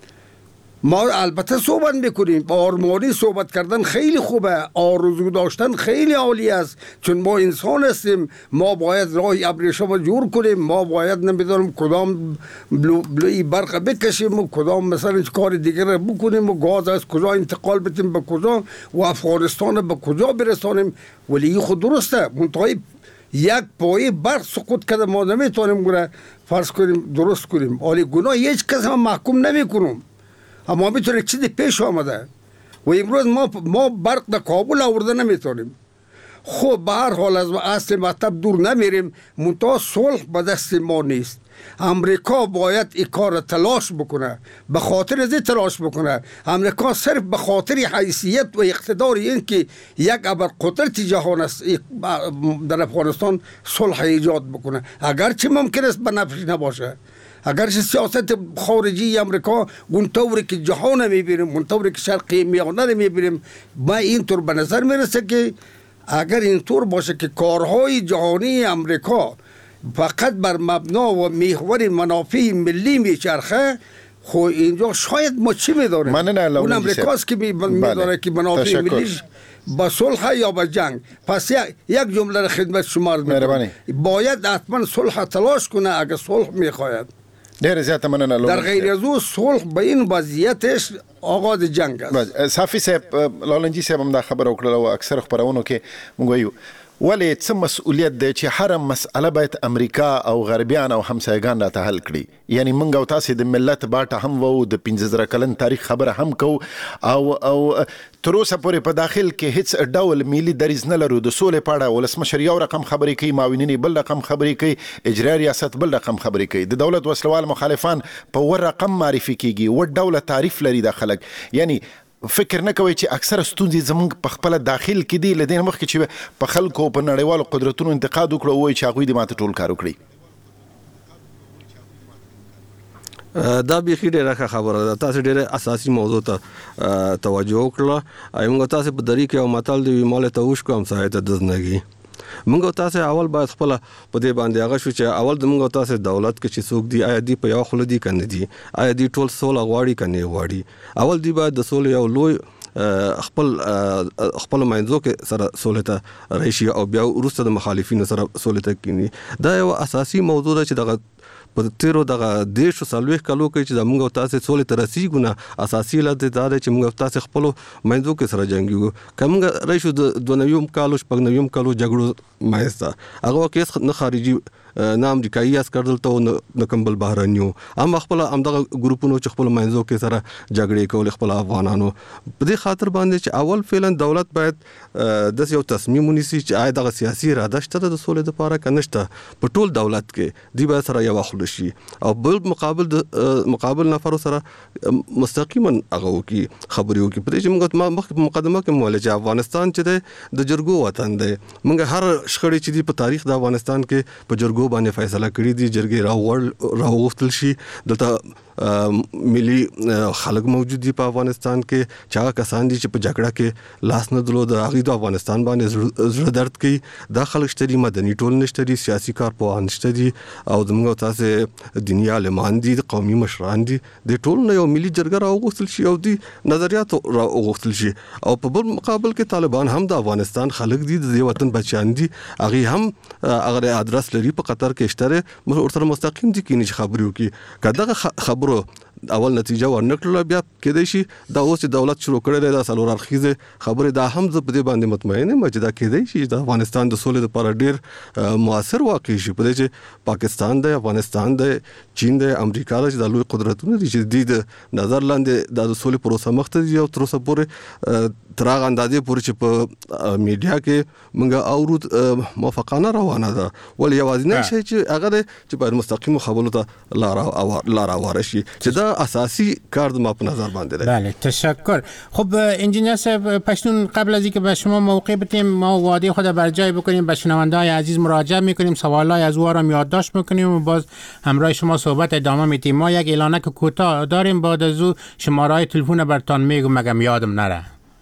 ما البته صحبت میکنیم، آرمانی صحبت کردن خیلی خوبه، آرزو داشتن خیلی عالی است، چون ما انسان هستیم. ما باید راه ابریشم جور کنیم، ما باید نمیدونم کدام بلوی برق بکشیم و کدام مثلا کار دیگر بکنیم و گاز از کجا انتقال بدیم به کجا و افغانستان به کجا برسانیم. ولی این خود درسته، منتهای یک پای برق سقوط کرده ما نمیتونیم گونه فرض کنیم درست کنیم. ولی گناه هیچ کس هم محکوم نمیکنم، اما میتونه چیزی پیش آمده و امروز ما برق در کابل آورده نمیتونیم. خب به هر حال از اصل مطلب دور نمیریم، منتها صلح به دست ما نیست. امریکا باید این کار تلاش بکنه، به خاطر از تلاش بکنه. امریکا صرف به خاطر حیثیت و اقتدار این که یک ابرقدرت جهان است در افغانستان صلح ایجاد بکنه، اگرچه ممکن است به نفعش نباشه. اگرچه سیاست خارجی امریکا اونطوری که جهان میبینیم، اونطوری که شرقی میانه میبینیم، ما اینطور به نظر میرسه که اگر اینطور باشه که کارهای جهانی امریکا فقط بر مبنا و محور منافع ملی میچرخه، خب اینجا شاید ما چی میداریم؟ اون امریکاست که میداره که منافع ملیش با صلح یا با جنگ. پس یک جمله خدمت شما میکنم، باید حتما صلح تلاش کنه اگر صلح میخواید. در غیر از او صلح به این وضعیتش آغاز جنگ است. صافي صاحب لالنجي صاحب هم دا خبر وکړه او اکثر خبرونو کې موږ وایو ولې څه مسؤلیت دی چې هر مسأله باید امریکا او غربیان او همسایگان راته حل کړي؟ یعنی موږ او تاسې د ملت باټه هم وو، د 15 کلن تاریخ خبره هم کو او تر اوسه پورې په داخل کې هیڅ ډول ملي دریځ نه لرو. د سولې په اړه ولسمشر یو رقم خبرې کوي، معاونین بل رقم خبرې کوي، اجرایي ریاست بل رقم خبرې کوي، د دولت وسلوال مخالفان په ور رقم معرفي کیږي، ور ډول تعریف لري د خلک. یعنی فکر نه کوي چې اکثر ستونزې زمونږ په خپل داخل کې دي، لدین مخکې چې په خلکو په نړیوالو قدرتونو انتقاد وکړو وایي چې هغوی دې ماته ټول کار وکړي. دا بیخي ډېره ښه خبره ده. تاسې ډېره اساسي موضوع ته توجه وکړله. موږ تاسې په دري کې یو متل دی، مال ته وشکو همسایه ته دزنګي. موږ تاسې اول باید خپل په دې باندې هغه شو چې اول د موږ تاسې دولت کې چې څوک دی، آیا دی په یو خوله دی کنه دی، آیا دی ټول سوله غواړي کنه غواړي. اول دی باید د سولې یو لوی خپل منځو کې سره سولې ته راشي او بیا وروسته د مخالفینو سره سولې ته کینی. دا یو اساسي موضوع ده چې دغه په تیرو دغه دیش او سلويخ کلو کې چې موږ تاسې سولې ته رسیږو نه، اساسي علت دا دی چې موږ تاسې خپل منځو کې سره جنگیو. کوم راشو د 29 کالو 95 کالو جګړو مایستا هغه کې نه خارجي نه امریکایي عسكر دلته نه کمبل بهرانيو، هم خپل همدغه ګروپونو چې خپل منځو کې سره جګړې کول خپل افغانانو. په دې خاطر باندې چې اول فعلا دولت باید د یو تصمیم ونیسي چې آیا دغه سیاسي اراده شته د سولې لپاره کنهشته. په ټول دولت کې دی به سره یو خل شي او بل مقابل نفر سره مستقیما هغه وکي خبرې وکي. په دې چې موږ په مقدمه کې مولې چې افغانستان چې د جرګو وطن دی، موږ هر شخړې چې دی په تاریخ د افغانستان کې په جرګو باندې فیصله کړې دي. جرګې راوغوښتل شي، دلته ملي خلک موجود دي په افغانستان کې چې هغه کسان دي چې په جګړه کې لاس نه درلود، هغه د افغانستان باندې زړه درد کوي. دا خلک شته دي، مدني ټولنې شته دي، سیاسي کارپوهان شته دي او زموږ تاسې دیني عالمان دي، قومي مشران دي. د ټول نه یو ملي جرګه راوغوښتل شي او دي نظریات راوغوښتل شي. او په بل مقابل کې طالبان هم د افغانستان خلک دي، د وطن بچیان دي، هغه هم هغه ادرس لري په قطر کې اشتره ورسره مستقیم دي کینی خبرې وکي. کله خبرو اول نتیجه ورنکړه بیا کېدای شي دا اوس دولت شروع کړی دی دا څلور اړخیزه خبره. دا هم زه په دې باندې مطمئن یم چې دا کېدای شي د افغانستان د سولې لپاره ډیر موثر واقع شي. په دې چې پاکستان دی، افغانستان دی، چین دی، امریکا دی، د لوی قدرتونو دي چې د نظر لاندې د سولې پروسه مخته دي او تر اوسه پورې تر هغه اندازې پورې چې په میډیا کې موږ اورو موافقانه روانه ده. ولې یوازینی شی چې هغه چې باید مستقیم خبرو ته لار ورشي چې دا اساسی کار د ما په نظر باندې ده. بله تشکر. خب انجینر صاحب پشتون، قبل از اینکه به شما موقع بدیم ما وعده خود بر جای بکنیم، به شنونده‌های عزیز مراجعه میکنیم، سوالای از او را یادداشت میکنیم و باز همراه شما صحبت ادامه میدیم. ما یک اعلانک کوتاه داریم، بعد از او شماره تلفن برتان میگم مگم یادم نره.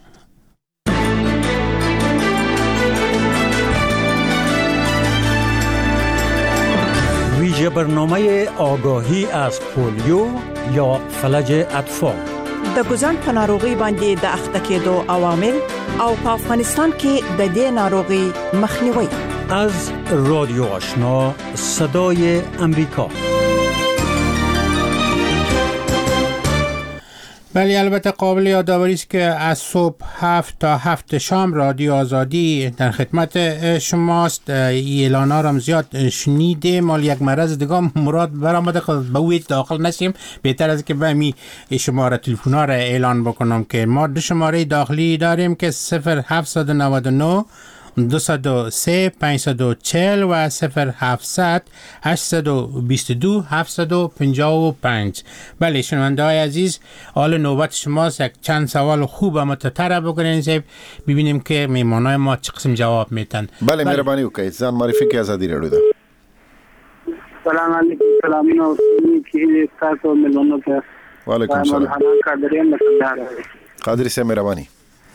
ویژه برنامه آگاهی از پولیو یا فلج اطفال د ګوزن په ناروغي باندې د اخته کېدو عوامل او په افغانستان کې د دې ناروغي مخنیوي. از رادیو آشنا صدای امریکا. بله البته قابل یادآوری است که از صبح 7 تا 7 شام رادیو آزادی در خدمت شماست. اعلان‌ها را زیاد شنیدیم، مال یک مرض دیگه مراد برآمده خود به ویت داخل نشیم. بهتر از که به می شماره تلفن‌ها را اعلان بکنم که ما دو شماره داخلی داریم که 0799 203 540 و 0700 822 755. بله شنونده‌های عزیز، حال نوبت شماست. یک چند سوال خوب اما تتره بکنین ببینیم که میمانای ما چه قسم جواب میتن. بله مهربانی وکړئ، ځان معرفي کړئ. آزادي راډیو ده. سلام علیکم. سلامونه کی تاسو ملونو ته. وعلیکم سلام. قادری مسدار. قادری سے مهربانی.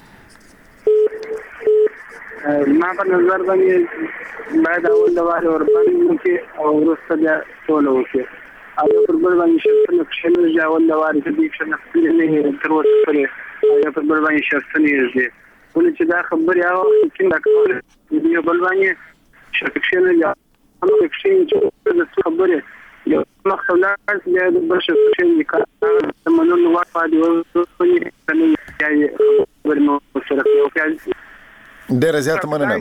ما په نظر باندې باید اول د واره ورباندې کې او ورسته د ټول وکي او پر بل باندې شرط نه کښنه اول د واره کې د کښنه نه تر اوسه پرې او پر بل باندې شرط نه یې ولې چې دا خبرې هغه چې دا کول دی بل باندې شرط کښنه یا نو کښنه چې خبرې یو مخاله د بشر کښنه کار منو وافه دی او څه نه یې خبرې نو سره کوي. ډیر زیات مننه.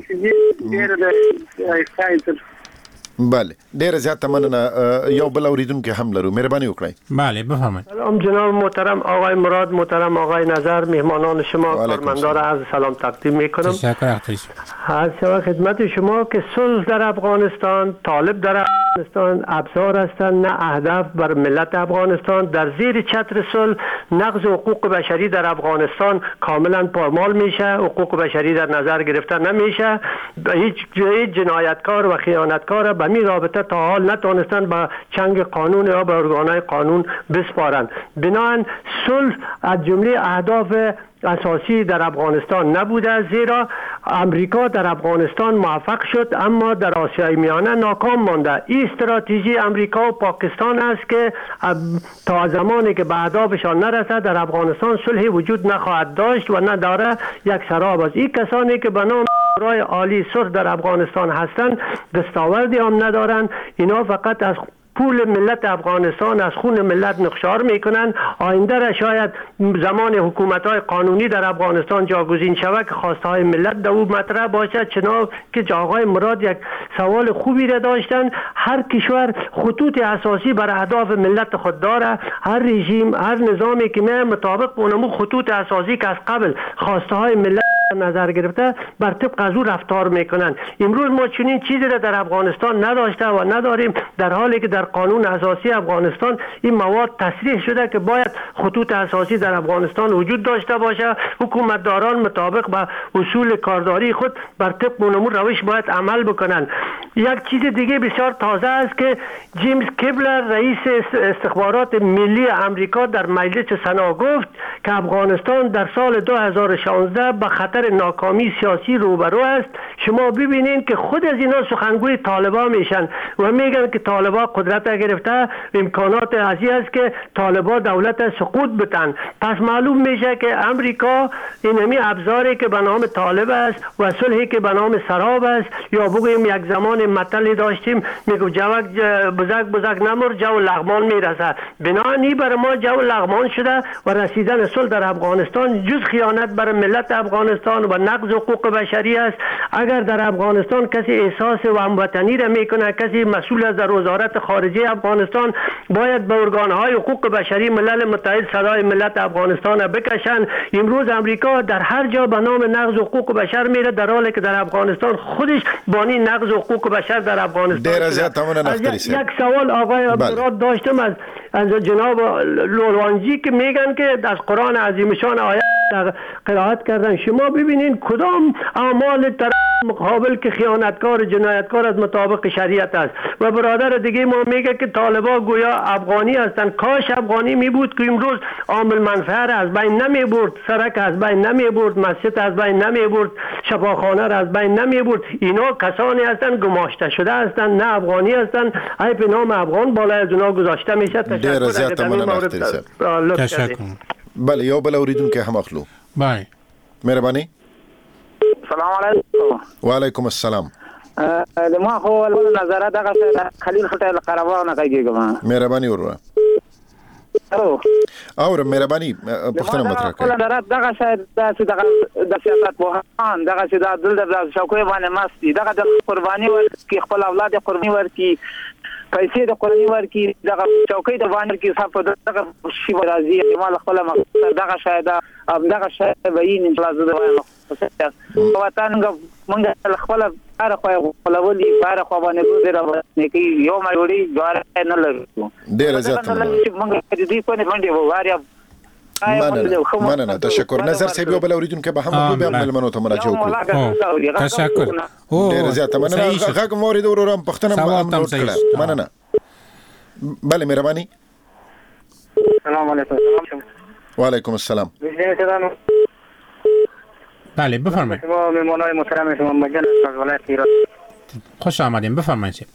بله ډیر زیات مننه. یو بل اوریدونکو هم لرو، مهرباني وکړئ. بله بفرمایید. سلام جناب محترم آقای مراد، محترم آقای نظر، مهمانان شما، کارمندان را عرض سلام تقدیم میکنم. تشکر. از خدمت شما که صلح در افغانستان، طالب در افغانستان ابزار هستند نه اهداف بر ملت افغانستان. در زیر چتر صلح نقض حقوق بشری در افغانستان کاملا پامال میشه، حقوق بشری در نظر گرفته نمیشه. هیچ جنایتکار و خیانتکار به می رابطه تا حال نتونستن با چنگ قانون یا به ارگانهای قانون بسپارند. بنابراین صلح از جمله اهداف اساسی در افغانستان نبوده، زیرا امریکا در افغانستان موفق شد اما در آسیای میانه ناکام مانده. این استراتژی امریکا و پاکستان است که تا زمانی که به اهدافشان نرسد در افغانستان صلحی وجود نخواهد داشت و نداره. یک سراب است. این کسانی که به نام شورای عالی صلح در افغانستان هستند دستاوردی هم ندارند. اینا فقط از پول ملت افغانستان، از خون ملت نقشار میکنن. آینده را شاید زمان حکومت‌های قانونی در افغانستان جاگزین شود که خواسته های ملت در او مطرح باشد. چنانکه که آقای مراد یک سوال خوبی را داشتن. هر کشور خطوط اساسی بر اهداف ملت خود داره. هر رژیم، هر نظامی که نه مطابق با اون خطوط اساسی که از قبل خواسته های ملت نظر گرفته بر طبق از او رفتار میکنن. امروز ما چنین چیزی را در افغانستان نداشته و نداریم، در حالی که در قانون اساسی افغانستان این مواد تصریح شده که باید خطوط اساسی در افغانستان وجود داشته باشه. حکومتداران مطابق با اصول کارداری خود بر طبق اون روش باید عمل بکنن. یک چیز دیگه بسیار تازه است که جیمز کیبلر رئیس استخبارات ملی امریکا در مجلس سنا گفت که افغانستان در سال 2016 با خطر ناکامی سیاسی روبرو است. شما ببینید که خود از اینا سخنگوی طالبان میشن و میگن که طالبان قدرت گرفته، امکانات ازی است که طالبان دولت سقوط بتن. پس معلوم میشه که امریکا اینمی ابزاری که به نام طالب است و صلحی که به نام سراب است، یا بگوییم یک زمان مطلعی داشتیم میگو جوک بزک نمر جو لغمان میرسه. بنابراین برای ما جو لغمان شده و رسیدن صلح در افغانستان جز خیانت بر ملت افغانستان و نقض حقوق بشری است. اگر در افغانستان کسی احساس و هموطنی را میکنه، کسی مسئول از در وزارت خارجه افغانستان باید به ارگانهای حقوق بشری ملل متحد صدای ملت افغانستان را بکشن. امروز امریکا در هر جا به نام نقض حقوق بشر میره، در حالی که در افغانستان خودش بانی نقض حقوق بشر در افغانستان. یک سوال آقای مراد داشتم از جناب لولوانجی که میگن که از قرآن عظیم شان آیات قرائت کردن. شما ببینین کدام اعمال طرف مقابل که خیانتکار جنایتکار از مطابق شریعت است. و برادر دیگه ما میگه که طالبان گویا افغانی هستن. کاش افغانی می بود که امروز عامل منفعه از بین نمی برد، سرک از بین نمی برد، مسجد از بین نمی برد، شفاخانه از بین نمی برد. اینا کسانی هستن گماشته شده هستن، نه افغانی هستن. ای به نام افغان بالای از اونا گذاشته میشه. تشکر. بله یو بل اوریدون که هم اخلو. بله مهربانی. سلام علیکم. و علیکم السلام. ما خو نظر دغه خلیل خټل قربان کوي. مهربانی وروه. اور مهربانی پښتنه مطرح کړئ. دغه شاید د سیاست پوهان دغه چې د دل شوکوي باندې مستي دغه د قرباني ورکړي، خپل اولاد قرباني ورکړي، پیسې د قرباني ورکړي، دغه چوکۍ د باندې کې صاحب دغه شی راځي مال خپل مقصد دغه شاید دغه شاید وین انقلاب د وطن موږ خپل هر خو خپلولي بار خو باندې ګوزره نکي یو ما وړي دوار نه لګو ډیر زیات موږ دې په باندې واریا مننه تشکر. نظر صاحب یو بل اوریدون که به هم به ملمنو ته مراجعه وکړو. تشکر. ډیر زیات مننه. غږ مورید ورورم پښتنه نوٹ کړه. مننه. بله مهرباني. سلام علیکم. و علیکم السلام. بله بفرمایید. شما مهمانای محترم شما مجلس از ولایت ایران خوش آمدین. بفرمایید.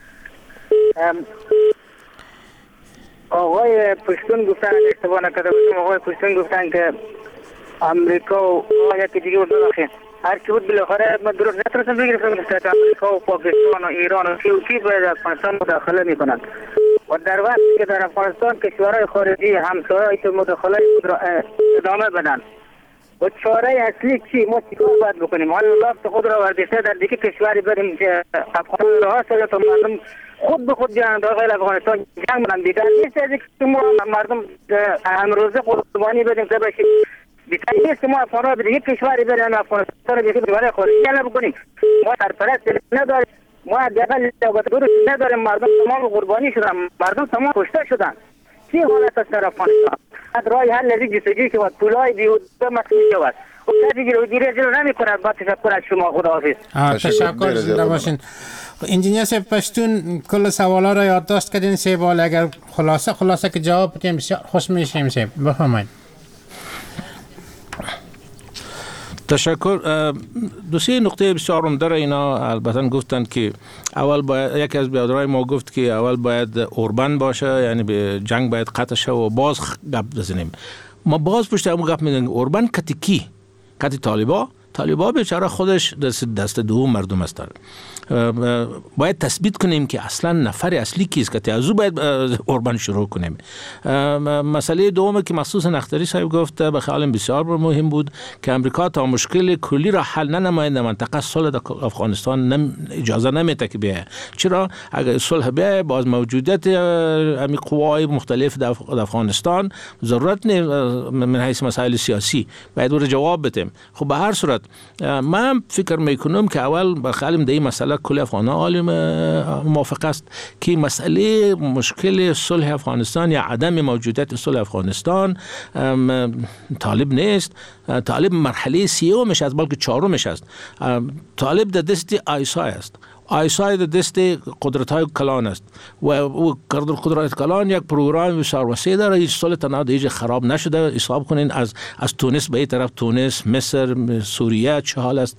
آقای پشتون گفتن اشتباه نکرده باشم، آقای پشتون گفتن که امریکا و آیا که دیگه بخیر هر کی بود بالاخره ما درست نتونستم بگیرم که امریکا و پاکستان و ایران و کی باید افغانستان مداخله میکنند و در وقتی که در افغانستان کشورهای خارجی همسایه مداخله ادامه بدن. و چاره اصلی چی ما چیکار باید بکنیم؟ حالا نفت خود را وردیسته در دیگه کشوری بریم که افغانستان راه است تا مردم خود به خود جان داخل افغانستان جنگ کنند. دیگر نیست از که ما مردم امروزه قربانی بدیم که بشیم. بیتایی نیست که ما افغانها به دیگه کشوری بریم افغانستان رو برای خارجی بکنیم. ما سرپرست نداریم، ما حداقل دولت نداریم. مردم تمام قربانی شدن، مردم تمام کشته شدن. چی حالت است در افغانستان؟ رای حل از جستجوی شود، پولای بیهوده مسئول شود و کسی گیری جلو نمی کند. با تشکر از شما، خداحافظ. تشکر، زنده باشین. انجینیر صاحب پشتون کل سوالا را یادداشت کردین سه بار، اگر خلاصه که جواب بدیم بسیار خوش میشیم. صاحب بفرمایید. تشکر. دو سه نقطه بسیار عمده را اینا البته گفتند که اول باید، یکی از بیادرای ما گفت که اول باید اوربن باشه، یعنی به جنگ باید قطع شه و باز گپ بزنیم. ما باز پشت همون گپ میزنیم اوربن کتی کی؟ کتی طالبا بیچاره خودش دست دوم مردم است. باید تثبیت کنیم که اصلا نفر اصلی کیست که از او باید اوربن شروع کنیم. مسئله دوم که مخصوص نختری صاحب گفت به خیالم بسیار مهم بود که امریکا تا مشکل کلی را حل ننماید منطقه صلح در افغانستان اجازه نمیده که بیاید. چرا؟ اگر صلح بیاید باز موجودیت امی قوای مختلف در افغانستان ضرورت نیست من حیث مسائل سیاسی باید او را جواب بدیم. خب به هر صورت من فکر میکنم که اول به خیالم این مسئله کل افغانها عالم موافق است که مسئله مشکل صلح افغانستان یا عدم موجودیت صلح افغانستان طالب نیست. طالب مرحله سیومش است بلکه چهارمش است. طالب در دست آیسای است. آیسای در دست قدرت‌های کلان است و قدرت کلان یک پروگرام بسیار وسیع داره. هیچ صلح تنها دیگه خراب نشده. حساب کنین از تونس به این طرف، تونس، مصر، سوریه چه حال است،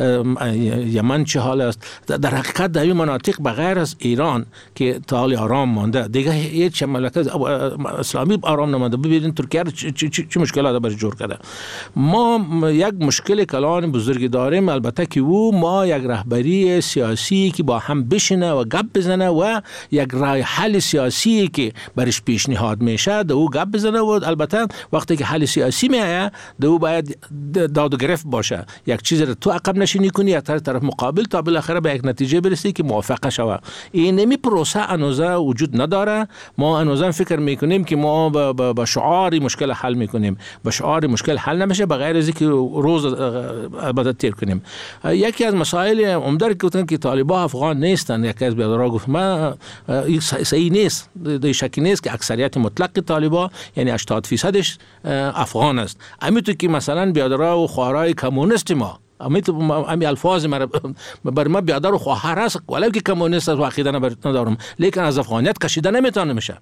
یمن چه حال است. در حقیقت در این مناطق بغیر از ایران که تا حال آرام مانده، دیگه هیچ مملکت اسلامی آرام نمانده. ببینید ترکیه چه مشکلات برای جور کرده. ما یک مشکل کلان بزرگی داریم، البته که ما یک رهبری سیاسی که با هم بشینه و گپ بزنه و یک راه حل سیاسی که برش پیشنهاد میشه دو گپ بزنه و البته وقتی که حل سیاسی میایه دو باید داد و گرفت باشه. یک چیز رو تو عقب نشینی کنی یا طرف مقابل تا بالاخره به یک نتیجه برسی که موافقه شوه. این پروسه انوزه وجود نداره. ما انوزه فکر میکنیم که ما با شعار مشکل حل میکنیم. با شعار مشکل حل نمیشه بغیر از اینکه روز البته تیر کنیم. یکی از مسائل عمده که گفتن که طالبان افغان نیستن، یکی از بیادرها گفت ما صحیح نیست. در شکی نیست که اکثریت مطلق طالبان یعنی 80% افغان است. همینطور که مثلا بیادرها و خواهرای کمونیست ما امی الفاظ بر ما بیادر و خواهر است ولو که کمونیست است و عقیده ندارم لیکن از افغانیت کشیده نمیتونه میشه.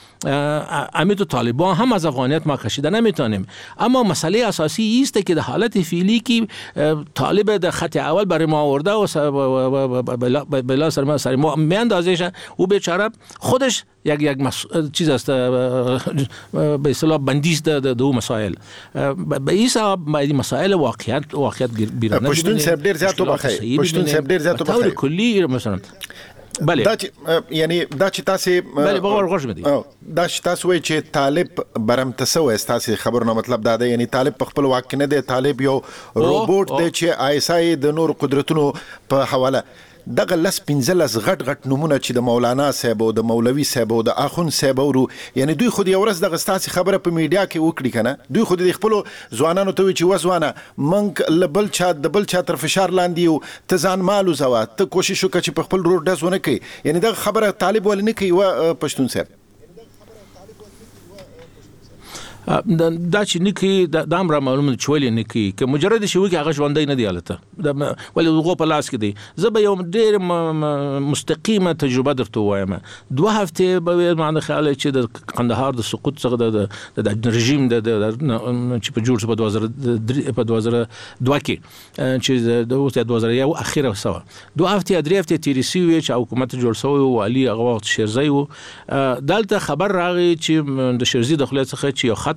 امی تو طالبان هم از افغانیت ما کشیده نمیتونیم. اما مسئله اساسی است که در حالت فعلی که طالب در خط اول برای ما آورده و بلا سر ما میاندازه و بیچاره خودش یک چیز است به اصطلاح بندیست دو مسائل. به این سبب این مسائل واقعیت بیرون پشتون صاحب ډیر زیاتو بخیر. پشتون صاحب ډیر زیاتو بخیر. طور کلی مثلا بله یعنی دا چې تاسو بله بغور غوښ مدي دا چې تاسو وایي چې طالب برم تاسو تاسو خبرونه مطلب دا دی یعنی طالب په خپل واک نه دی. طالب یو روبوټ دی چې آیسای د نور قدرتونو په حواله دغه لس 15 غټ نمونه چې د مولانا صاحب او د مولوي صاحب او د اخون صاحب ورو یعنی دوی خو یو ورځ دغه ستاسو خبره په میډیا کې وکړي کنه. دوی خو د خپل ځوانانو ته وی چې وځوانه منګ لبل چا د بل چا تر فشار لاندې او ته ځان مالو زوا ته کوشش وکړه چې په خپل روډ دزونه کوي. یعنی دغه خبره طالب ول نه کوي و پښتون صاحب دا چې نکی دا امر معلومه چولې نکی که مجرد شي وکي هغه ژوندۍ نه دی حالته ولې دغه په لاس کې دی. زه به یو ډېر مستقیمه تجربه درته وایم. 2 هفته به معنی خیال چې د قندهار د سقوط څخه د رژیم د چې په جوړ په 2002 کې چې د 2001 اخیره سوا 2 هفته 3 هفته تیری سوي چې حکومت جوړ شوی او علي هغه وخت شیرزی و دلته خبر راغی چې د شیرزی د خپل څخه چې یو خط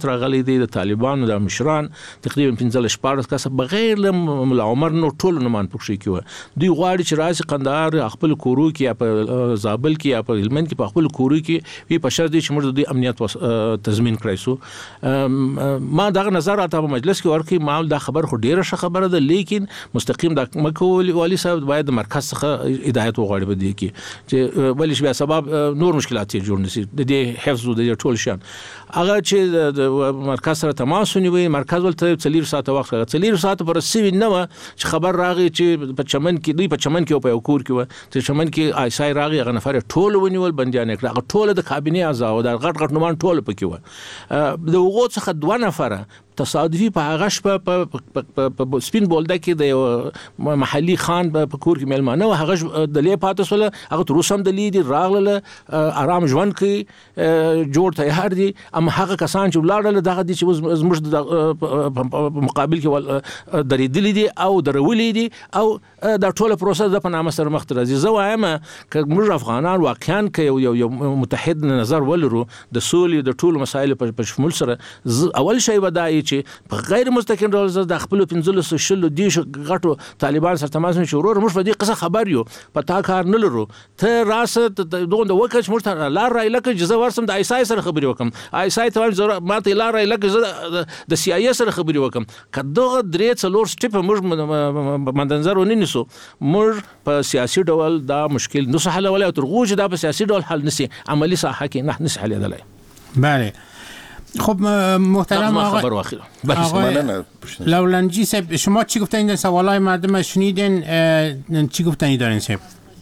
حکومت راغلی دی د طالبانو د مشران تقریبا 15 کس بغیر له ملا عمر نو ټول نومان پکښې کیو دوی غواړي چې راشي قندهار خپل کورو کې یا په زابل کې یا په هلمند کې په خپل کورو کې وی په شرط چې موږ د امنیت تضمین کړی سو ما دغه نظر راته په مجلس کې ورکړي ما دا خبر خو ډیره ښه خبره ده لیکن مستقیم د مکو والی صاحب باید د مرکز څخه هدایت وغواړي په دې کې چې ولې بیا سبب نور مشکلات یې جوړ نشي د دې حفظ او د ټول شان هغه چې د مرکز سره تماس ونیوي مرکز ولته 4 ساعت وخت 4 ساعت پر سوي نه و چې خبر راغی چې په چمن کې دوی په چمن کې او په کور کې و چې چمن کې آیسای راغی هغه نفر ټول ونیول بندیان کړه هغه ټول د کابینه اعضاء او د غټ نومان ټول پکې و د وغو څخه 2 نفر تصادفي په هغه شپه په سپین بولده کې د محلي خان په کور کې مېلمانه او هغه د لې پاتې سول هغه تر اوسه هم د لیدي راغله آرام ژوند کې جوړ تیار دي اما هغه کسان چې ولاړل دغه دي چې زموږ د مقابل کې درېدلې دي او درولې دي او دا ټوله پروسه د په نامه سره مخ ته راځي زه وایم چې موږ افغانان واقعا کې یو متحد نظر ولرو د سولې د ټولو مسایلو په شمول سره اول شی ودای چې په غیر مستقیم ډول زه د خپل 15 شلو دیش غټو طالبان سره تماس نه شروع موږ په دې قصه خبر یو په تا کار نه لرو ته راسه دوه د وکړ موږ ته لار راي لکه جزا ورسم د آیسای سره خبري وکم آیسای ته ماته لار راي لکه د سی آی سره خبري وکم کداغه درې څلور سټپ موږ مندنظر ونیسو موږ په سیاسي ډول دا مشکل نو حل ولا ترغوج دا په سیاسي ډول حل نسی عملی صحه کې نه نس حل دی بله خب محترم آقای لولنجی صاحب شما چی گفتین در سوالای مردم شنیدین چی گفتنی دارین صاحب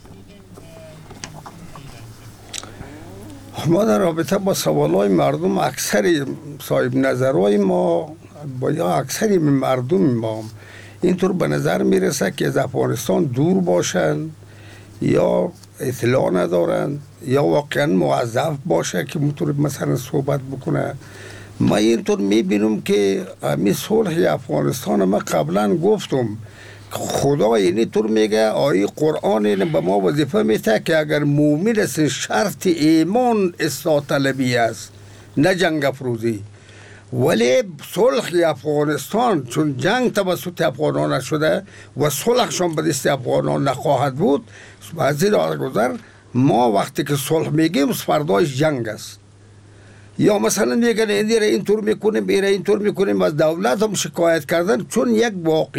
ما در رابطه با سوالای مردم اکثر صاحب نظرهای ما با یا اکثری مردم ما اینطور به نظر میرسه که از افغانستان دور باشن یا اطلاع ندارن یا واقعا موظف باشه که اینطور مثلا صحبت بکنه ما اینطور میبینم که همین صلح افغانستان ما قبلا گفتم خدا اینی طور میگه آیه قرآن به ما وظیفه میده که اگر مومن است شرط ایمان اصلاح طلبی است نه جنگ افروزی ولی صلح افغانستان چون جنگ توسط افغانان شده و صلحشان به دست افغانان نخواهد بود از این گذر ما وقتی که صلح میگیم فرداش جنگ است یا مثلا میگن اینطور میکنیم اینطور میکنیم از دولت هم شکایت کردن چون یک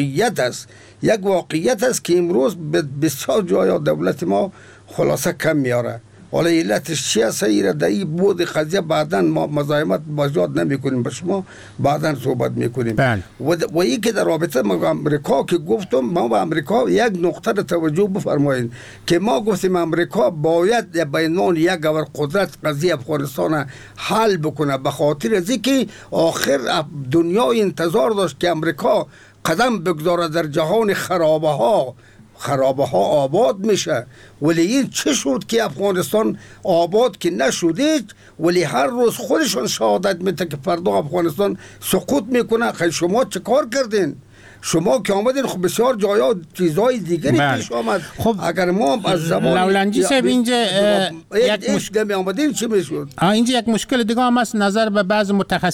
واقعیت است که امروز بسیار جای دولت ما خلاصه کم میاره حالا علتش چی است ایره در این بود قضیه بعداً ما مزاحمت بازیاد نمیکنیم با شما بعداً صحبت میکنیم و این که در رابطه ما امریکا که گفتم ما با امریکا یک نقطه رو توجه بفرمایید که ما گفتیم امریکا باید به عنوان یک قدرت قضیه افغانستان حل بکنه به خاطر از اینکه آخر دنیا انتظار داشت که امریکا قدم بگذاره در جهان خرابه ها آباد میشه ولی این چه شد که افغانستان آباد که نشده ولی هر روز خودشون شهادت میده که فردا افغانستان سقوط میکنه خیلی شما چه کار کردین شما که آمدین خب بسیار جایا چیزهای دیگری پیش آمد خب اگر ما از زمان لولنجی صاحب اینجا یک مشکل آمدین چی میشد اینجا یک مشکل دیگه هم است نظر به بعض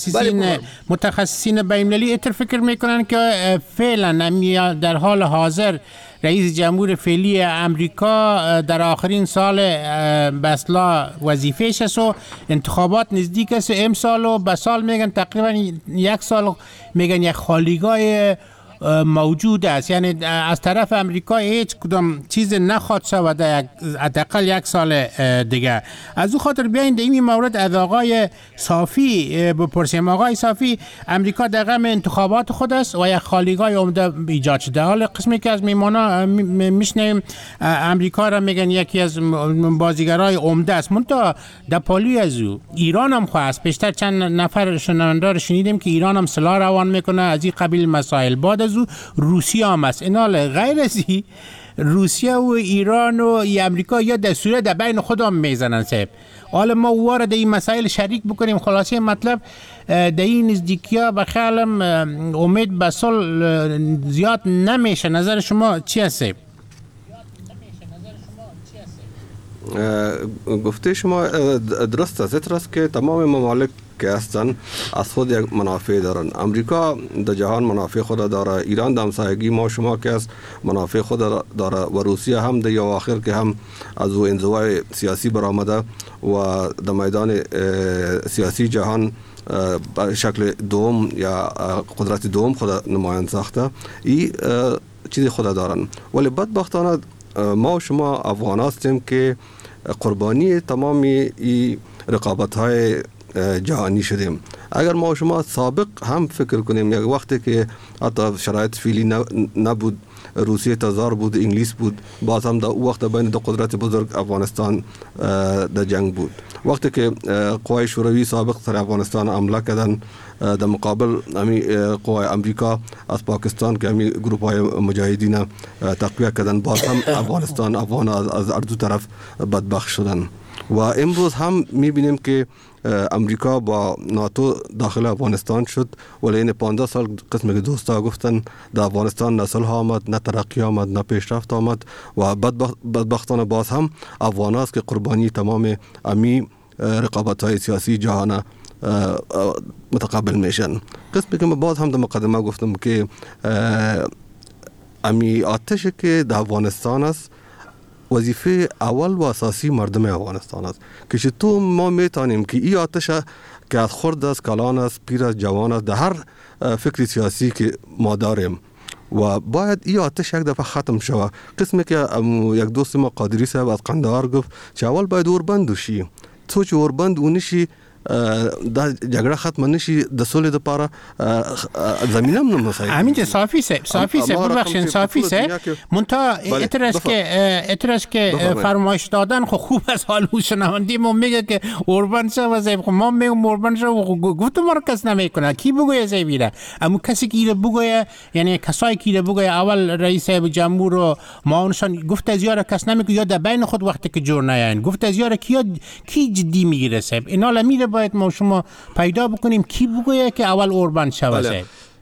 متخصصین بین‌المللی اتر فکر میکنن که فعلا در حال حاضر رئیس جمهور فعلی امریکا در آخرین سال به اصطلاح وظیفه‌اش است و انتخابات نزدیک است امسال و به سال میگن تقریبا یک سال میگن یک خالیگاه موجود است یعنی از طرف امریکا هیچ کدام چیز نخواد شود حداقل یک سال دیگه از او خاطر بیاین در این مورد از آقای صافی بپرسیم آقای صافی امریکا در غم انتخابات خود است و یک خالیگاه عمده ایجاد شده حال قسمی که از میمانا میشنیم امریکا را میگن یکی از بازیگرای عمده است منتها در پالوی از او ایران هم خواست پیشتر چند نفر شنونده رو شنیدیم که ایران هم سلاح روان میکنه از این قبیل مسائل بعد از او روسیه هم است اینا غیر ازی روسیه و ایران و امریکا یا دستوره در بین خودم میزنن صاحب حالا ما وارد این مسائل شریک بکنیم خلاصه مطلب در این نزدیکی‌ها به خیالم امید به صلح زیاد نمیشه نظر شما چی هست صاحب گفته شما درست است. اعتراض که تمام ممالک که هستن از خود یک منافع دارن. امریکا در جهان منافع خود داره، ایران در همسایگی ما شما که از منافع خود داره و روسیه هم در اواخر که هم از او انزوای سیاسی برآمده و در میدان سیاسی جهان به شکل دوم یا قدرت دوم خود نمایان ساخته. این چیز خود دارن، ولی بدبختانه ما و شما افغان هستیم که قربانی تمامی این رقابت های جهانی شدیم. اگر ما و شما سابق هم فکر کنیم، یک وقتی که حتی شرایط فعلی نبود، روسیه تزار بود، انگلیس بود، باز هم در او وقت بین دو قدرت بزرگ افغانستان در جنگ بود. وقتی که قوای شوروی سابق سر افغانستان حمله کردن، در مقابل امی قوای امریکا از پاکستان که امی گروپ های مجاهدین تقویه کردن، باز هم افغان از هر دو طرف بدبخت شدن. و امروز هم میبینیم که امریکا با ناتو داخل افغانستان شد، ولی این 15 سال قسم که دوستا گفتن در افغانستان نه صلح آمد، نه ترقی آمد، نه پیشرفت آمد و بدبختانه باز هم افغان هست که قربانی تمام امی رقابت های سیاسی جهان متقبل میشن. قسمی که من باز هم در مقدمه گفتم که امی آتش که در افغانستان است وظیفه اول و اساسی مردم افغانستان است که چطور ما میتونیم که این آتش که از خرد است، کلان است، پیر است، جوان است، در هر فکر سیاسی که ما داریم و باید این آتش یک دفعه ختم شود. قسمی که یک دوست ما قادری صاحب از قندهار گفت چې اول باید اوربند وشي، څو چې اوربند ونشي دا جګړه ختم نشي، د سولې لپاره زمینه هم نمساید. همین صافی سه ببخشید صافی سه منتها اعتراض که فرمایش دادن خب خوب از حال شنوندی ما میگه که اوربند شه وظیفه خب ما میگم اوربند شه گفت ما کس نمیکنه کی بگویه زیویره اما کسی که بگویه یعنی کسایی که بگویه اول رئیس جمهور و معاونشان گفت از یار کس نمیگه یا در بین خود وقتی که جور نیاین گفت از یار کی جدی میگیره صاحب اینا لمیره باید ما شما پیدا بکنیم کی بگویه که اول اوربند شوه.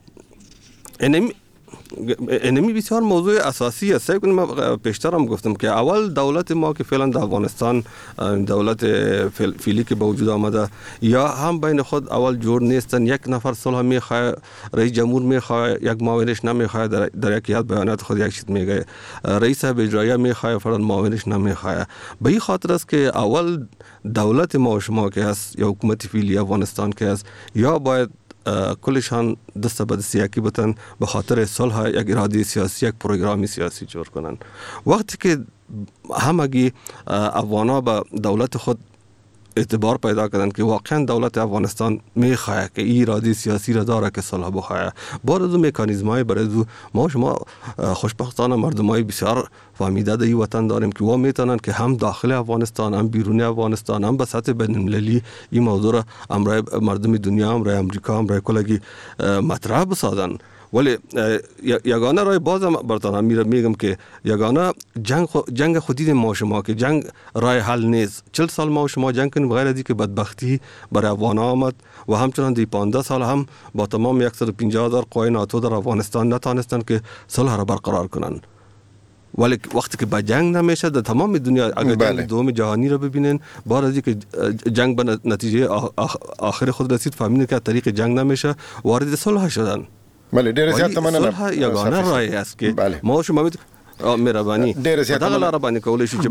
اینمی بسیار موضوع اساسی است. من پیشتر هم گفتم که اول دولت ما که فعلا در افغانستان دولت فعلی که به وجود آمده یا هم بین خود اول جور نیستن. یک نفر صلح میخواه، رئیس جمهور میخواه، یک معاونش نمیخواه، در یک بیانات خود یک چیز میگه، رئیس اجرایی میخواه فرض معاونش نمیخواه. به این خاطر است که اول دولت ما و شما که هست یا حکومت فعلی افغانستان که هست یا باید کلشان دست به دست یکی بتن به خاطر صلح یک اراده سیاسی، یک پروگرامی سیاسی جور کنن. وقتی که همگی افغانا به دولت خود اعتبار پیدا کردن که واقعا دولت افغانستان میخواه که این اراده سیاسی را داره که صلح بخواه، بعد از مکانیزمای برای ما شما خوشبختانه مردمای بسیار فهمیده در این وطن داریم که وا میتونن که هم داخل افغانستان هم بیرون افغانستان هم به سطح بین المللی این موضوع را امرای مردم دنیا، امرای امریکا، امرای کلگی مطرح بسازن. ولی یگانه رای بازم برتان میگم که یگانه جنگ خودی ما شما که جنگ رای حل نیست. 40 سال ما شما جنگ کنیم بغیر از اینکه بدبختی برای افغان آمد و همچنان دی 15 سال هم با تمام 150,000 قوای ناتو در افغانستان نتانستن که صلح را برقرار کنن. ولی وقتی که با جنگ نمیشه در تمام دنیا اگر جنگ دوم جهانی رو ببینین بعد از اینکه جنگ به نتیجه آخر خود رسید فهمیدن که طریق جنگ نمیشه وارد صلح شدن. بله ډیر زیات مننه. صلح یگانه رای است که ما شما مهرباني دغه لار باندې کولای شي چې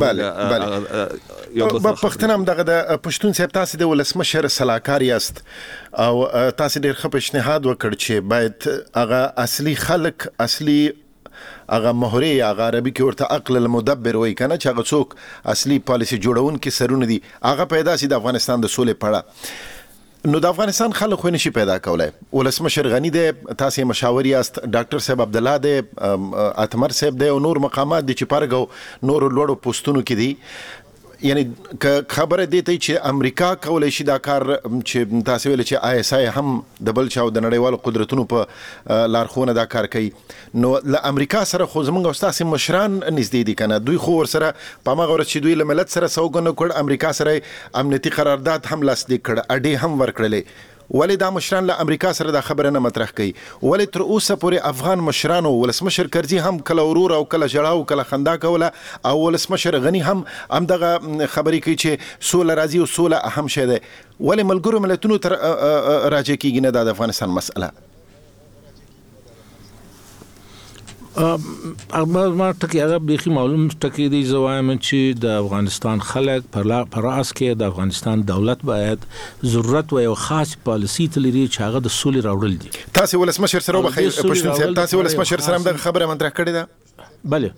یو پښتنم دغه د پښتون صاحب تاسو د ولسمشر صلاحکار یاست او تاسو ډیر ښه پیشنهاد وکړ چې باید هغه اصلي خلک اصلي هغه مهري هغه عربي کې ورته عقل المدبر وای کنه چې هغه څوک اصلي پالیسي جوړون کې سرونه دي هغه پیدا سي د افغانستان د سولې پړه. نو د افغانستان خلک خو نشي پیدا کولای. ولسمشر غنی دی، تاسو مشاور یاست، ډاکټر صاحب عبد الله دی، اتمر صاحب دی او نور مقامات دي چې پرګو نور لوړو پوسټونو کې دي. یعنی خبره دی ته چې امریکا کولای شي دا کار چې تاسو ویل چې آی اس آی هم د بل چاو د نړیوالو قدرتونو په لارښوونه دا کار کوي. نو له امریکا سره خو زمونږ استاد مشران نږدې دي کنه، دوی خو ور سره په ما غوړ چې دوی له ملت سره سوګنه کړ، امریکا سره امنیتي قرارداد هم لاسلیک کړ، اډي هم ورکړلې. ولې دا مشران له امریکا سره دا خبره نه مطرح کوي؟ ولې تر اوسه پورې افغان مشرانو ولسمشر کرزي هم کله ورور او کله ژړا او کله خندا کوله او ولسمشر غني هم دغه خبرې کوي چې سوله راځي او سوله اهم شی ده. ولې ملګرو ملتونو تر راجع کیږي نه د افغانستان مسله؟ ما ټکی هغه بيخي معلوم ټکی دی زوایم چې د افغانستان خلک پر راس کې د افغانستان دولت باید ضرورت و یو خاص پالیسی تلري چې هغه د سولې راوړل دي. تاسو ولسمشر سره وبخیر پښتون صاحب، تاسو ولسمشر سره هم خبره مطرح کړې ده؟ بله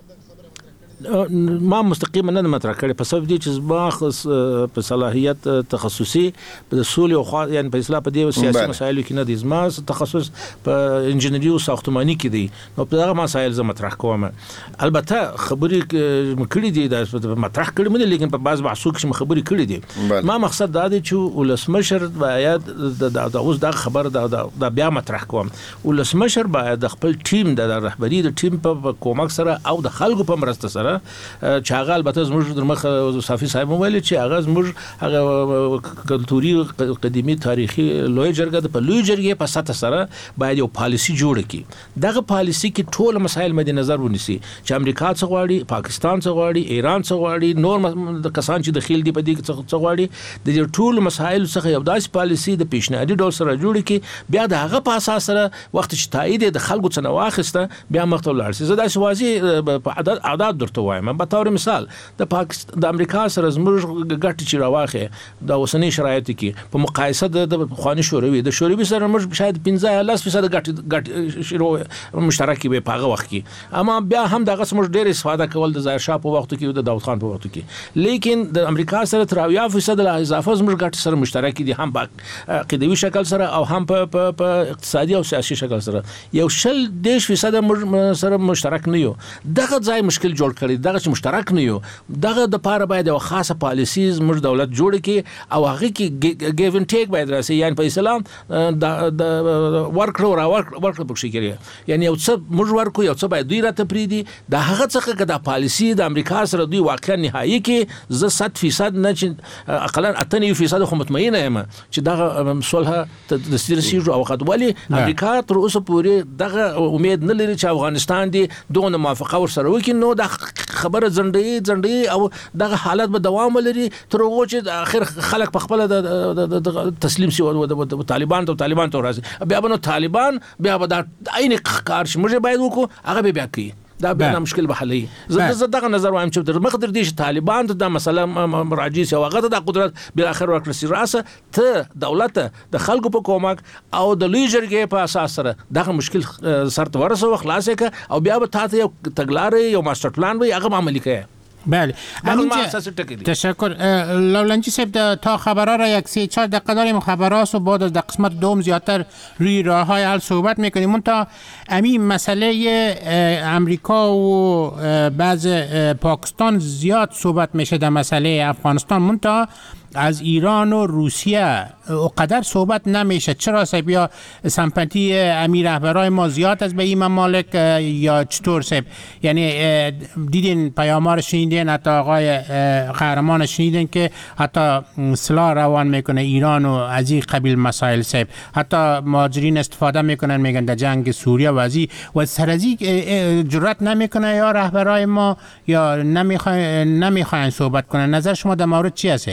ما مستقیما نه مطرح کړي په سبب دي چې ما په صلاحیت تخصصي په سولې او یعنی په اصلاح په دې سیاسي مسایلو کې نه دي. زما تخصص په انجنیری او ساختماني کې دي، نو په هغه مسایل زه مطرح کوم. البته خبرې کړې دي د مطرح کړې مې، لیکن په بعض بحثو کې خبرې کړې دي. ما مقصد دا دی چې ولسمشر باید د اوس دا خبر دا بیا مطرح کوم. ولسمشر باید د خپل ټیم د رهبری د ټیم په کومک سره او د خلکو په مرسته سره چې هغه البته زموږ در مخ صافي صاحب ویل چې هغه زموږ هغه کلتوري قديمي تاریخي لوی جرګه په لوی جرګې په سطح سره باید یو پالیسی جوړ کړي. دغه پالیسی کې ټول مسایل مد نظر ونیسي چې امریکا څخه غواړي، پاکستان څخه غواړي، ایران څخه غواړي، نور کسان چې دخیل دي په دې څخه غواړي، د ټول مسایل څخه یو داسې پالیسی د پیشنهادي ډول سره جوړ کړي. بیا د هغه په اساس سره وخت چې تایید د خلکو څخه واخسته بیا مخته لاړ شي. زه داسې واضح په عدد درته وایم. په تور مثال د امریکا سره زموږ ګټ چې راواخه د اوسنی شرایط کې په مقایسه د خواني شوروي سره موږ شاید 15% ګټ شروع مشترک به په هغه وخت کې، اما بیا هم دغه موږ ډېر استفاده کول د ظاهر شاه په وخت کې او د داود خان په وخت کې، لیکن د امریکا سره تر 80% لا اضافه زموږ ګټ سره مشترک دي، هم په عقیدوي شکل سره او هم په اقتصادي او سیاسي شکل سره. یو 10% موږ سره مشترک نه یو. دغه ځای مشکل جوړ کړی، دغه مشترک نه یو. دغه د پاره باید یو خاصه پالیسی زموږ دولت جوړ کړي او هغه کې ګیو ان ټیک باید راسي، یعنی په اسلام د ورکړو را ورکړو پکې کېږي، یعنی یو څه موږ ورکو یو څه باید دوی راته پریدي. د هغه څخه که د پالیسی د امریکا سره دوی واقعا نهایی کې زه 100% نه چې اقلا 98% خو مطمئنه یم چې دغه صلح د سیاسي او خدوالي امریکا تر اوسه پورې دغه امید نه لري چې افغانستان دي دغه موافقه ور سره وکړي. نو د خبره ځنډي او دغه حالت به دوام ولري تر هغه چې اخر خلک په خپل د تسلیم شي او طالبان ته راځي. بیا به طالبان بیا به د عین کار چې موږ باید وکړو هغه بیا کوي. دا به مشکل به حلي. زه دغه نظر وایم چې در مخ در دي چې طالبان ته د مسله مراجع شي او هغه د قدرت بل اخر ورکړي راسه ته دولت د خلکو په کومک او د لوی جرګې په اساس سره دغه مشکل سرته ورسو خلاص کړه او بیا به تاسو یو تګلارې یو ماستر پلان وي هغه عملي کړئ. بله تشکر. لولنجی صاحب تا خبرها را یک 3-4 دقیقه داریم، خبرهاست و بعد از در قسمت دوم زیادتر روی راه های حل صحبت میکنیم. اون تا امی مسئله امریکا و بعض پاکستان زیاد صحبت میشه در مسئله افغانستان، من تا از ایران و روسیه اقدر صحبت نمیشه. چرا صاحب؟ یا سمپاتی امیر رهبرای ما زیاد از به این ممالک یا چطور صاحب؟ یعنی دیدین پیامار شنیدین، حتی آقای قهرمان شنیدین که حتی سلاح روان میکنه ایران و از این قبیل مسائل صاحب، حتی مهاجرین استفاده میکنن میگن در جنگ سوریه و از سرازی جرأت نمیکنه یا رهبرای ما یا نمیخواین صحبت کنن. نظر شما در مورد چی هست؟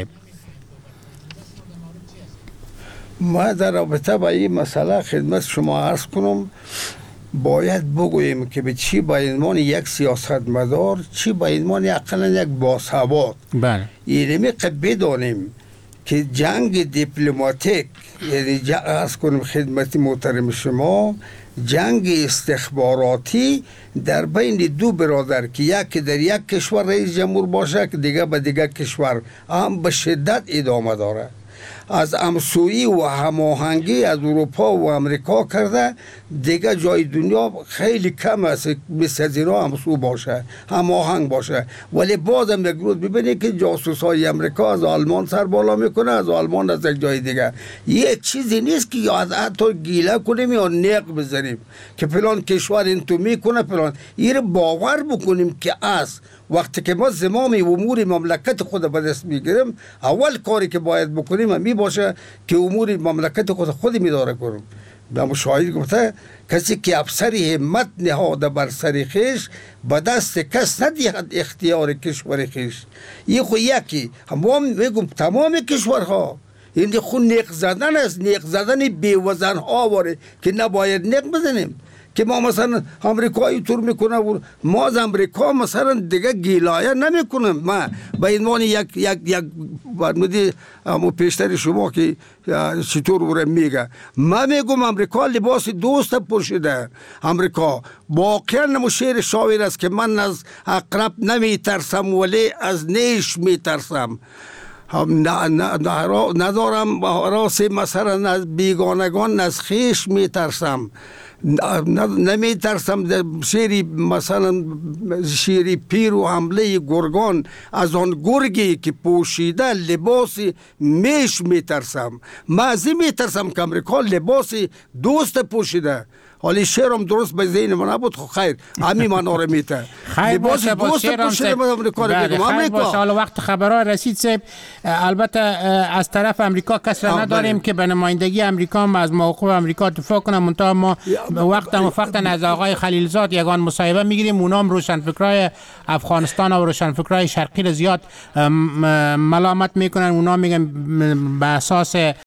ما در رابطه با این مسئله خدمت شما عرض کنم، باید بگوییم که به چی با عنوان یک سیاستمدار، چی با عنوان اقلا یک باسواد، یعنی که بدانیم که جنگ دیپلماتیک، یعنی عرض کنم خدمت محترم شما، جنگ استخباراتی در بین دو برادر که یکی در یک کشور رئیس جمهور باشه که دیگه به دیگه کشور هم به شدت ادامه داره. از همسویی و هماهنگی از اروپا و امریکا کرده دیگه جای دنیا خیلی کم است مثل از اینا همسو باشه، هماهنگ باشه. ولی بازم یک روز ببینید که جاسوس های امریکا از آلمان سر بالا میکنه، از آلمان از یک جای دیگه. یک چیزی نیست که از حتی گیله کنیم یا نق بزنیم که فلان کشور این تو میکنه فلان. این باور بکنیم که است وقتی که ما زمام امور مملکت خود به دست میگیریم، اول کاری که باید بکنیم می باشه که امور مملکت خود میداره کنیم. به شاعر گفته کسی که افسر همت نهاده بر سر خویش، به دست کس ندهد اختیار کشور خویش. این خو یکی ما میگم تمام کشورها این خو نیق زدن است، نیق زدن بیوزن ها واره که نباید نیق بزنیم. که ما مثلا امریکایی طور میکنه و ما از امریکا مثلا دیگه گیلایه نمیکنم. ما به عنوان یک مدی پیشتر شما که چطور وره میگه، ما میگم امریکا لباس دوست پوشیده. امریکا واقعا نمو شعر شاعر است که من از عقرب نمیترسم ولی از نیش میترسم. ندارم راست مثلا از بیگانگان از خیش میترسم. نمیترسم شیری مثلا شیری پیر و حمله گرگان، از آن گرگی که پوشیده لباس میش میترسم. مازی میترسم که امریکا لباس دوست پوشیده. حالی شعرم درست به ذهن من نبود، خو خیر همین من آره میته لباس دوست پوشیده من امریکا رو میگم. امریکا حالا وقت خبرها رسید صاحب، البته از طرف امریکا کس را نداریم که به نمایندگی امریکا هم از موقف امریکا دفاع کنه. منتها ما وقت موفقا از آقای خلیلزاد یگان مصاحبه میگیریم. اونام روشنفکرای افغانستان و روشنفکرای شرقی را زیاد ملامت میکنن. اونا میگن به اساس